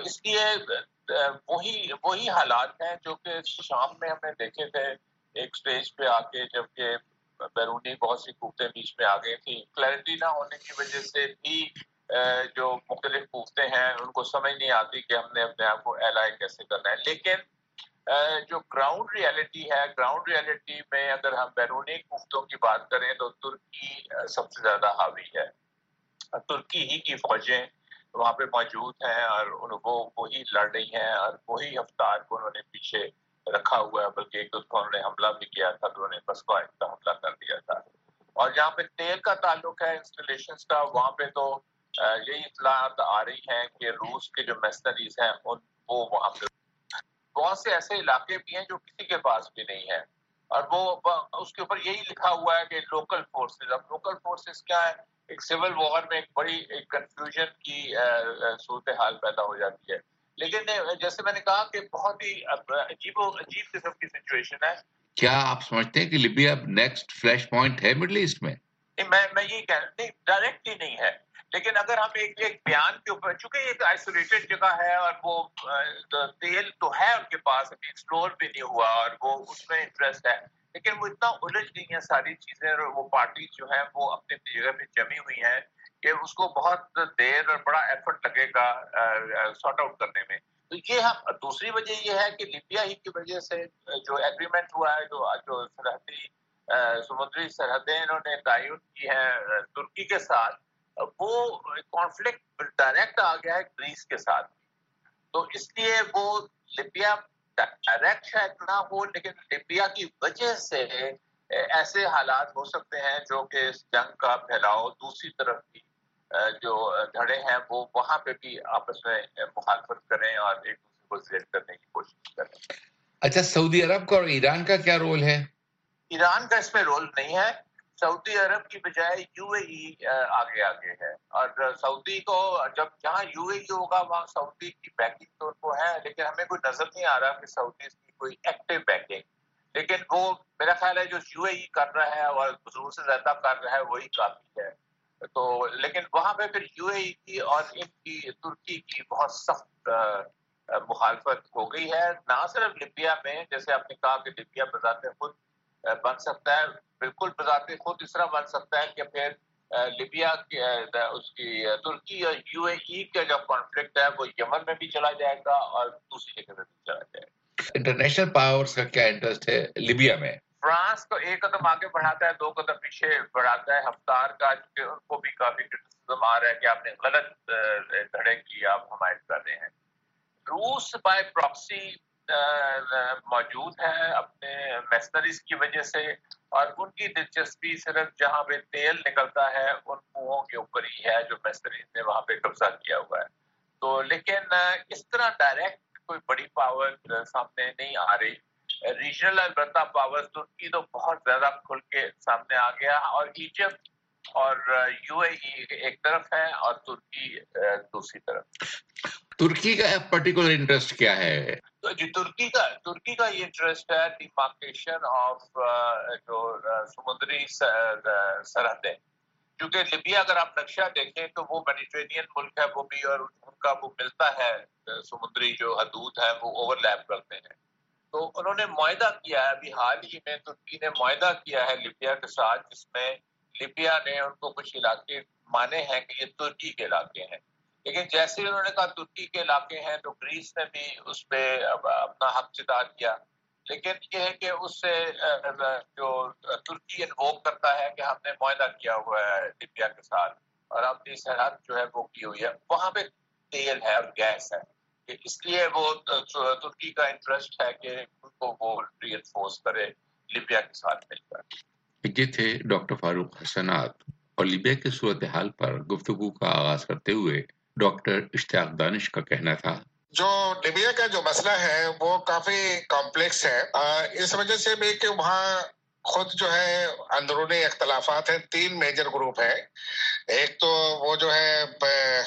इसलिए वही हालात हैं जो कि शाम में हमने देखे थे एक स्टेज पे आके, जबकि बैरूनी बहुत सी कुव्वतें बीच में आ गई थी। क्लैरिटी ना होने की वजह से भी जो मुख्तलिफ कुव्वतें हैं उनको समझ नहीं आती कि हमने अपने आप को एलाई कैसे करना है। लेकिन जो ग्राउंड रियलिटी है, ग्राउंड रियलिटी में अगर हम बैरूनी कुव्वतों की बात करें तो तुर्की सबसे ज्यादा हावी है। तुर्की ही की फौजें वहाँ पे मौजूद हैं और वो ही लड़ रही हैं और वही हफ्तार को उन्होंने पीछे रखा हुआ है, बल्कि एक दूसरे उन्होंने हमला भी किया था तो उन्होंने बस का हमला कर दिया था। और जहाँ पे तेल का ताल्लुक है इंस्टॉलेशंस का, वहाँ पे तो यही इत्तलात आ रही हैं कि रूस के जो मेसनरीज हैं वो वहाँ पे बहुत से ऐसे इलाके भी हैं जो किसी के पास भी नहीं है, और वो उसके ऊपर यही लिखा हुआ है कि लोकल फोर्सेस। अब लोकल फोर्सेस क्या है, एक सिविल वॉर में एक बड़ी एक कंफ्यूजन की सूरत हाल पैदा हो जाती है। لیکن جیسے میں نے کہا کہ بہت ہی عجیب قسم کی سچویشن ہے. کیا آپ سمجھتے ہیں کہ لیبیا نیکسٹ فلیش پوائنٹ ہے مڈل ایسٹ میں؟ میں یہ کہہ نہیں، ڈائریکٹلی نہیں ہے، لیکن اگر ہم ایک بیان کے اوپر، چونکہ یہ ایک آئسولیٹڈ جگہ ہے اور وہ تیل تو ہے ان کے پاس، ابھی ایکسپلور بھی نہیں ہوا اور وہ اس میں انٹرسٹ ہے، لیکن وہ اتنا الجھ گئی ہیں ساری چیزیں اور وہ پارٹیز جو ہیں وہ اپنی جگہ پہ جمی ہوئی ہیں کہ اس کو بہت دیر اور بڑا ایفرٹ لگے گا سارٹ آؤٹ کرنے میں. تو یہ ہم، دوسری وجہ یہ ہے کہ لیبیا ہی کی وجہ سے جو ایگریمنٹ ہوا ہے، جو سرحدی سمندری سرحدیں انہوں نے تعین کی ہیں ترکی کے ساتھ، وہ کانفلکٹ ڈائریکٹ آ گیا ہے گریس کے ساتھ. تو اس لیے وہ لیبیا ڈائریکٹ شاید نہ ہو، لیکن لیبیا کی وجہ سے ایسے حالات ہو سکتے ہیں جو کہ اس جنگ کا پھیلاؤ دوسری طرف کی جو دھڑے ہیں وہ وہاں پہ بھی آپس میں مخالفت کریں اور ایک دوسرے کو زیر کرنے کی کوشش کریں. اچھا، سعودی عرب کا اور ایران کا کیا رول ہے؟ ایران کا اس میں رول نہیں ہے. سعودی عرب کی بجائے یو اے ای آگے ہے، اور سعودی کو جہاں یو اے ای ہوگا وہاں سعودی کی بیکنگ تو ان کو ہے، لیکن ہمیں کوئی نظر نہیں آ رہا کہ سعودی کی کوئی ایکٹیو بیکنگ. لیکن وہ میرا خیال ہے جو یو اے ای کر رہا ہے اور ضرور سے زیادہ کر رہا ہے وہی کافی ہے. تو لیکن وہاں پہ پھر یو اے ای کی اور ان کی ترکی کی بہت سخت مخالفت ہو گئی ہے، نہ صرف لیبیا میں، جیسے آپ نے کہا کہ لیبیا بذات خود بن سکتا ہے، بالکل بذات خود اس طرح بن سکتا ہے کہ پھر لیبیا کی اس کی ترکی اور یو اے ای کا جو کانفلکٹ ہے وہ یمن میں بھی چلا جائے گا اور دوسری جگہ میں بھی چلا جائے گا. انٹرنیشنل پاورز کا کیا انٹرسٹ ہے لیبیا میں؟ فرانس کو ایک قدم آگے بڑھاتا ہے، 2 قدم پیچھے بڑھاتا ہے حفتار کا، کیونکہ ان کو بھی کافی کرٹیسزم آ رہا ہے کہ آپ نے غلط دھڑے کی آپ حمایت کر رہے ہیں. روس بائی پراکسی موجود ہے اپنے میسنریز کی وجہ سے، اور ان کی دلچسپی صرف جہاں پہ تیل نکلتا ہے ان کنوؤں کے اوپر ہی ہے جو میسنریز نے وہاں پہ قبضہ کیا ہوا ہے. تو لیکن اس طرح ڈائریکٹ کوئی بڑی پاور سامنے نہیں آ رہی. ریجنل البتہ پاور ترکی تو بہت زیادہ کھل کے سامنے آ گیا، اور ایجپٹ اور یو اے ای ایک طرف ہے اور ترکی دوسری طرف. ترکی کا پرٹیکولر انٹرسٹ کیا ہے؟ جی، ترکی کا یہ انٹرسٹ ہے ڈیمارکیشن آف جو سمندری سرحدیں، کیونکہ لیبیا اگر آپ نقشہ دیکھیں تو وہ میڈیٹرینین ملک ہے وہ بھی، اور ان کا وہ ملتا ہے سمندری جو حدود ہیں وہ اوور لیپ کرتے ہیں. تو انہوں نے معاہدہ کیا ہے، ابھی حال ہی میں ترکی نے معاہدہ کیا ہے لیبیا کے ساتھ، جس میں لیبیا نے ان کو کچھ علاقے مانے ہیں کہ یہ ترکی کے علاقے ہیں. لیکن جیسے انہوں نے کہا ترکی کے علاقے ہیں تو گریس نے بھی اس پہ اپنا حق جتا دیا. لیکن یہ ہے کہ اس سے جو ترکی انووک کرتا ہے کہ ہم نے معاہدہ کیا ہوا ہے لیبیا کے ساتھ اور اپنی سرحد جو ہے وہ کی ہوئی ہے، وہاں پہ تیل ہے اور گیس ہے، اس لیے وہ ترکی کا انٹرسٹ ہے کہ ان کو وہ ری انفورس کرے لیبیا کے ساتھ مل کر. یہ تھے ڈاکٹر فاروق حسنات، اور لیبیا کی صورتحال پر گفتگو کا آغاز کرتے ہوئے ڈاکٹر اشتیاق دانش کا کہنا تھا جو لیبیا کا جو مسئلہ ہے وہ کافی کمپلیکس ہے، اس وجہ سے بھی کہ وہاں خود جو ہے اندرونی اختلافات ہیں. 3 میجر گروپ ہیں. ایک تو وہ جو ہے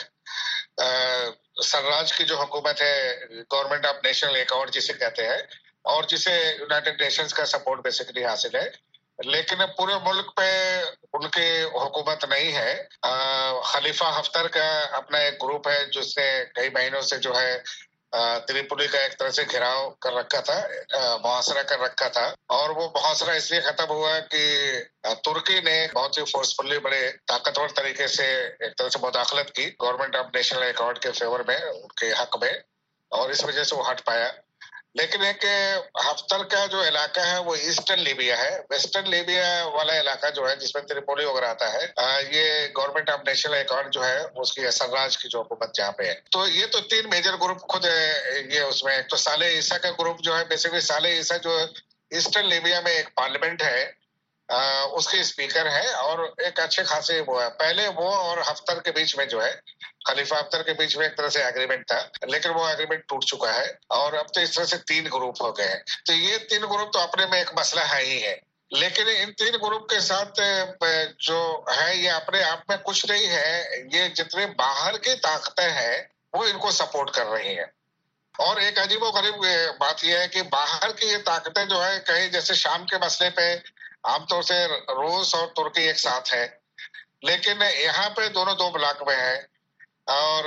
سرراج کی جو حکومت ہے، گورنمنٹ آف نیشنل اکاؤنٹ جسے کہتے ہیں، اور جسے یونائٹڈ نیشنز کا سپورٹ بیسیکلی حاصل ہے، لیکن پورے ملک پہ ان کی حکومت نہیں ہے. خلیفہ حفتر کا اپنا ایک گروپ ہے جس نے کئی مہینوں سے جو ہے تریپولی کا ایک طرح سے گھیراؤ کر رکھا تھا، محاصرہ کر رکھا تھا، اور وہ محاصرہ اس لیے ختم ہوا کہ ترکی نے بہت ہی فورسفلی بڑے طاقتور طریقے سے ایک طرح سے مداخلت کی گورنمنٹ آف نیشنل اکاؤنٹ کے فیور میں، ان کے حق میں، اور اس وجہ سے وہ ہٹ پایا. لیکن ایک حفتر کا جو علاقہ ہے وہ ایسٹرن لیبیا ہے. ویسٹرن لیبیا والا علاقہ جو ہے جس میں تریپولی وغیرہ آتا ہے، یہ گورنمنٹ آف نیشنل اکاؤنٹ جو ہے اس کی سرراج کی جو حکومت جہاں پہ ہے. تو یہ تو 3 میجر گروپ خود یہ اس میں ایک تو صالح عیسیٰ کا گروپ جو ہے، بیسیکلی صالح عیسیٰ جو ایسٹرن لیبیا میں ایک پارلیمنٹ ہے، اس کے اسپیکر ہے، اور ایک اچھے خاصے وہ ہے. پہلے وہ اور حفتر کے بیچ میں جو ہے، خلیفہ حفتر کے بیچ میں ایک طرح سے ایگریمنٹ تھا، لیکن وہ ایگریمنٹ ٹوٹ چکا ہے، اور اب تو اس طرح سے 3 گروپ ہو گئے ہیں. تو یہ 3 گروپ تو اپنے میں ایک مسئلہ ہے ہی ہے، لیکن ان 3 گروپ کے ساتھ جو ہے یہ اپنے آپ میں کچھ نہیں ہے. یہ جتنے باہر کی طاقتیں ہیں وہ ان کو سپورٹ کر رہی ہیں. और एक अजीब व गरीब बात यह है कि बाहर की ये ताकतें जो है कहीं जैसे शाम के मसले पे आमतौर से रूस और तुर्की एक साथ है, लेकिन यहाँ पे दोनों दो ब्लॉक में है और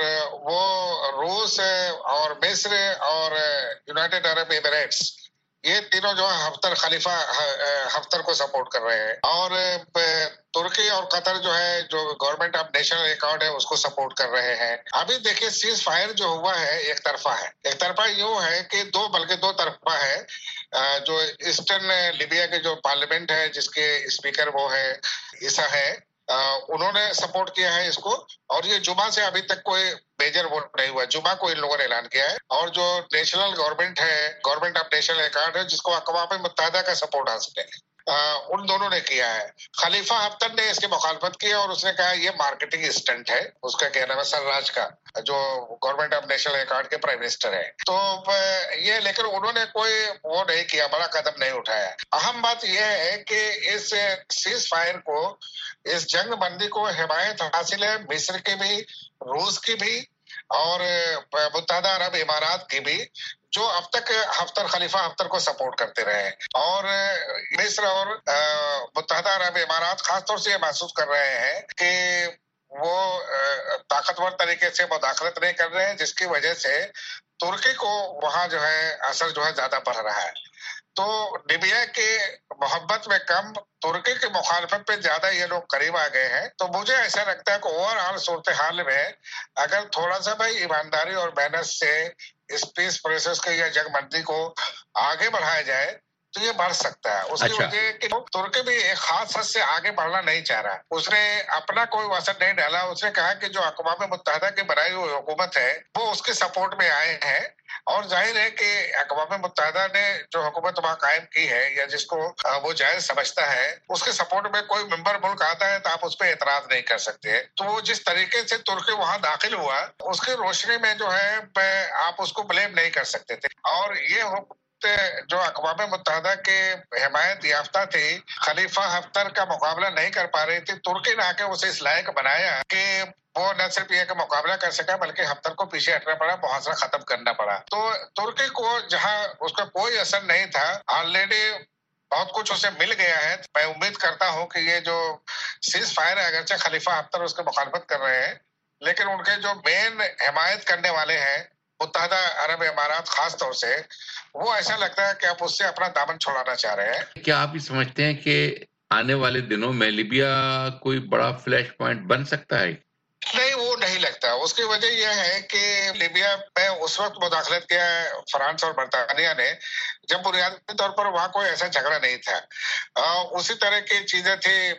वो रूस और मिस्र और यूनाइटेड अरब एमिरेट्स ये तीनों जो है हफ्तर को सपोर्ट कर रहे हैं और तुर्की और कतर जो है जो गवर्नमेंट ऑफ नेशनल अकाउंट है उसको सपोर्ट कर रहे हैं। अभी देखिए सीज फायर जो हुआ है एक तरफा यूं है कि बल्कि दो तरफा है। जो ईस्टर्न लीबिया के जो पार्लियामेंट है जिसके स्पीकर वो है ईसा है, उन्होंने सपोर्ट किया है इसको और ये जुमा से अभी तक कोई मेजर वोट नहीं हुआ। जुमा को इन लोगों ने ऐलान किया है और जो नेशनल गवर्नमेंट है, गवर्नमेंट ऑफ नेशनल अकाउंट है जिसको अक़वाम मुत्तहिदा का सपोर्ट हासिल है, उन दोनों ने किया है। खलीफा हफ्तर ने इसकी मुखालफत की और उसने कहा ये मार्केटिंग स्टंट है, उसका कहना है सरराज का जो गवर्नमेंट ऑफ नेशनल अकाउंट के प्राइम मिनिस्टर है। तो ये लेकिन उन्होंने कोई वो नहीं किया, बड़ा कदम नहीं उठाया। अहम बात यह है कि इस सीज फायर को, इस जंग बंदी को हिमायत हासिल है मिस्र की भी, रूस की भी और मुत्तहिदा अरब इमारात की भी, जो अब तक खलीफा हफ्तर को सपोर्ट करते रहे और मिस्र और मुत्तहिदा अरब इमारात खासतौर से ये महसूस कर रहे हैं कि वो ताकतवर तरीके से मुदाखलत नहीं कर रहे हैं, जिसकी वजह से तुर्की को वहां जो है असर जो है ज्यादा बढ़ रहा है। तो लीबिया के मोहब्बत में कम, तुर्की की मुखालफत पे ज्यादा ये लोग करीब आ गए हैं। तो मुझे ऐसा लगता है कि ओवरऑल सूरत हाल में अगर थोड़ा सा भाई ईमानदारी और मेहनत से इस पीस प्रोसेस के या जंगबंदी को आगे बढ़ाया जाए तो ये बढ़ सकता है। उसकी वजह कि तुर्की भी एक खास हद से आगे बढ़ना नहीं चाह रहा। उसने अपना कोई वसत नहीं डाला। उसने कहा कि जो अक़वाम मुत्तहिदा की बनाई हुई हुकूमत है वो उसके सपोर्ट में आए हैं और जाहिर है कि अक़वाम मुत्तहिदा ने जो हुकूमत वहाँ कायम की है या जिसको वो जायज समझता है, उसके सपोर्ट में कोई मेंबर मुल्क आता है तो आप उस पर एतराज नहीं कर सकते। तो वो जिस तरीके से तुर्की वहाँ दाखिल हुआ उसकी रोशनी में जो है आप उसको ब्लेम नहीं कर सकते थे। और ये जो अक़वाम मुत्तहिदा के हिमायत याफ्ता थी, खलीफा हफ्तर का मुकाबला नहीं कर पा रही थी, तुर्की ने आके उसे इस लायक बनाया कि वो न सिर्फ ये का मुकाबला कर सका बल्कि हफ्तर को पीछे हटना पड़ा, मुहासरा खत्म करना पड़ा। तो तुर्की को जहां उसका कोई असर नहीं था, ऑलरेडी बहुत कुछ उसे मिल गया है। मैं उम्मीद करता हूं कि ये जो सीज फायर है, अगरचे खलीफा हफ्तर उसकी मुखालफत कर रहे हैं, लेकिन उनके जो मेन हिमायत करने वाले हैं मुत्तहिदा अरब इमारात खास तौर से, वो ऐसा लगता है कि आप उससे अपना दामन छुड़ाना चाह रहे हैं। क्या आप ये समझते हैं कि आने वाले दिनों में लीबिया कोई बड़ा फ्लैश पॉइंट बन सकता है? नहीं, वो नहीं लगता। उसकी वजह यह है कि लीबिया में उस वक्त मुदाखलत किया फ्रांस और बरतानिया ने जब बुनियादी तौर पर वहाँ कोई ऐसा झगड़ा नहीं था। उसी तरह की चीजें थी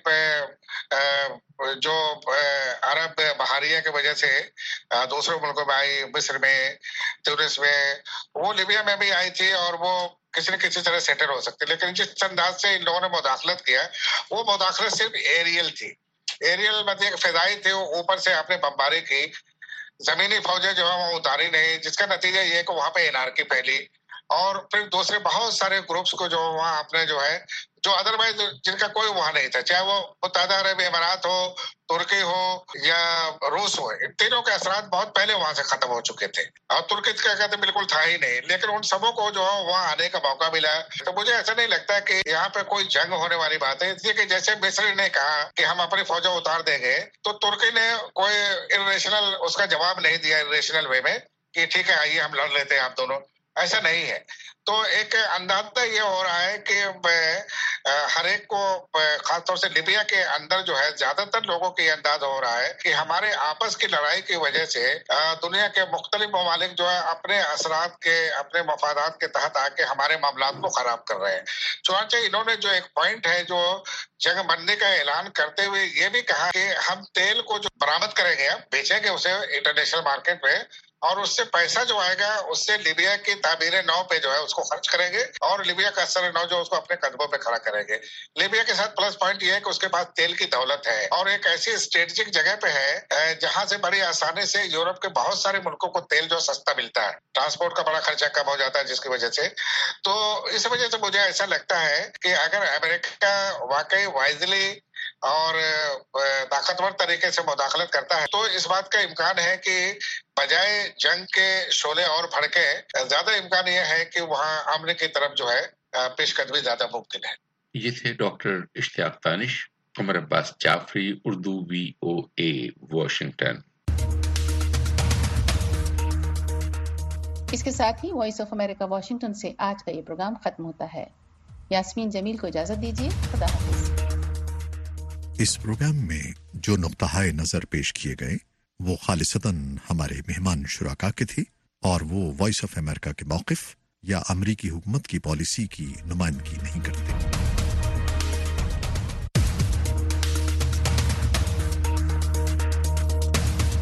जो अरब बहारिया की वजह से दूसरे मुल्कों में आई, मिस्र में, ट्यूनिस में, वो लीबिया में भी आई थी और वो किसी न किसी तरह सेटल हो सकती। लेकिन जिस अंदाज से इन लोगों ने मुदाखलत किया वो मुदाखलत सिर्फ एरियल थी। एरियल मतलब एक फिजाई थे, वो ऊपर से आपने बमबारी की, जमीनी फौजें जो है वो उतारी नहीं, जिसका नतीजा ये है कि वहां पे एनार्की फैली और फिर दूसरे बहुत सारे ग्रुप्स को जो वहाँ आपने जो है जो अदरवाइज जिनका कोई वहां नहीं था, चाहे वो मुत्तहिदा अरब इमारात हो, तुर्की हो या रूस हो, इन तीनों के असरात बहुत पहले वहां से खत्म हो चुके थे और तुर्की का कहते बिल्कुल था ही नहीं। लेकिन उन सबों को जो है वहां आने का मौका मिला। तो मुझे ऐसा नहीं लगता कि यहाँ पे कोई जंग होने वाली बात है, इसलिए कि जैसे मिस्र ने कहा कि हम अपनी फौजें उतार देंगे, तो तुर्की ने कोई इरेशनल उसका जवाब नहीं दिया इरेशनल वे में कि ठीक है आइए हम लड़ लेते हैं आप दोनों। ऐसा नहीं है। तो एक अंदाजा ये हो रहा है कि हर एक को खासतौर से लीबिया के अंदर जो है ज्यादातर लोगों को ये अंदाजा हो रहा है कि हमारे आपस की लड़ाई की वजह से दुनिया के मुख्तलिफ ममालिक जो है अपने असरात के, अपने मफादात के तहत आके हमारे मामलात को खराब कर रहे हैं। चुनांचे इन्होंने जो एक पॉइंट है जो जंग बंदी का ऐलान करते हुए ये भी कहा कि हम तेल को जो बरामद करेंगे, बेचेंगे उसे इंटरनेशनल मार्केट में और उससे पैसा जो आएगा उससे लीबिया की ताबीर नौ पे जो है उसको खर्च करेंगे और लीबिया का असर नौ जो उसको अपने कदमों पे खड़ा करेंगे। लीबिया के साथ प्लस पॉइंट ये है कि उसके पास तेल की दौलत है और एक ऐसी स्ट्रेटेजिक जगह पे है जहां से बड़ी आसानी से यूरोप के बहुत सारे मुल्कों को तेल जो सस्ता मिलता है, ट्रांसपोर्ट का बड़ा खर्चा कम हो जाता है जिसकी वजह से। तो इस वजह से मुझे ऐसा लगता है कि अगर अमेरिका वाकई वाइजली और ताकतवर तरीके से मुदाखलत करता है तो इस बात का इम्कान है कि बजाय जंग के शोले और भड़के, ज्यादा इम्कान यह है कि वहाँ अमन की तरफ जो है पेशकदमी ज्यादा मुमकिन है। ये थे doctor Ishtiaq Tanish, Umar Abbas Jafri, Urdu VOA Washington. इसके साथ ही वॉइस ऑफ अमेरिका वॉशिंगटन से आज का ये प्रोग्राम खत्म होता है। यास्मीन जमील को इजाजत दीजिए। खुदा हाफिज। इस प्रोग्राम में जो नुक्ताए नजर पेश किए गए वो खालिसतन हमारे मेहमान शुराका के थे और वो वॉइस ऑफ अमेरिका के मौक़िफ़ या अमरीकी हुकूमत की पॉलिसी की नुमाइंदगी नहीं करते।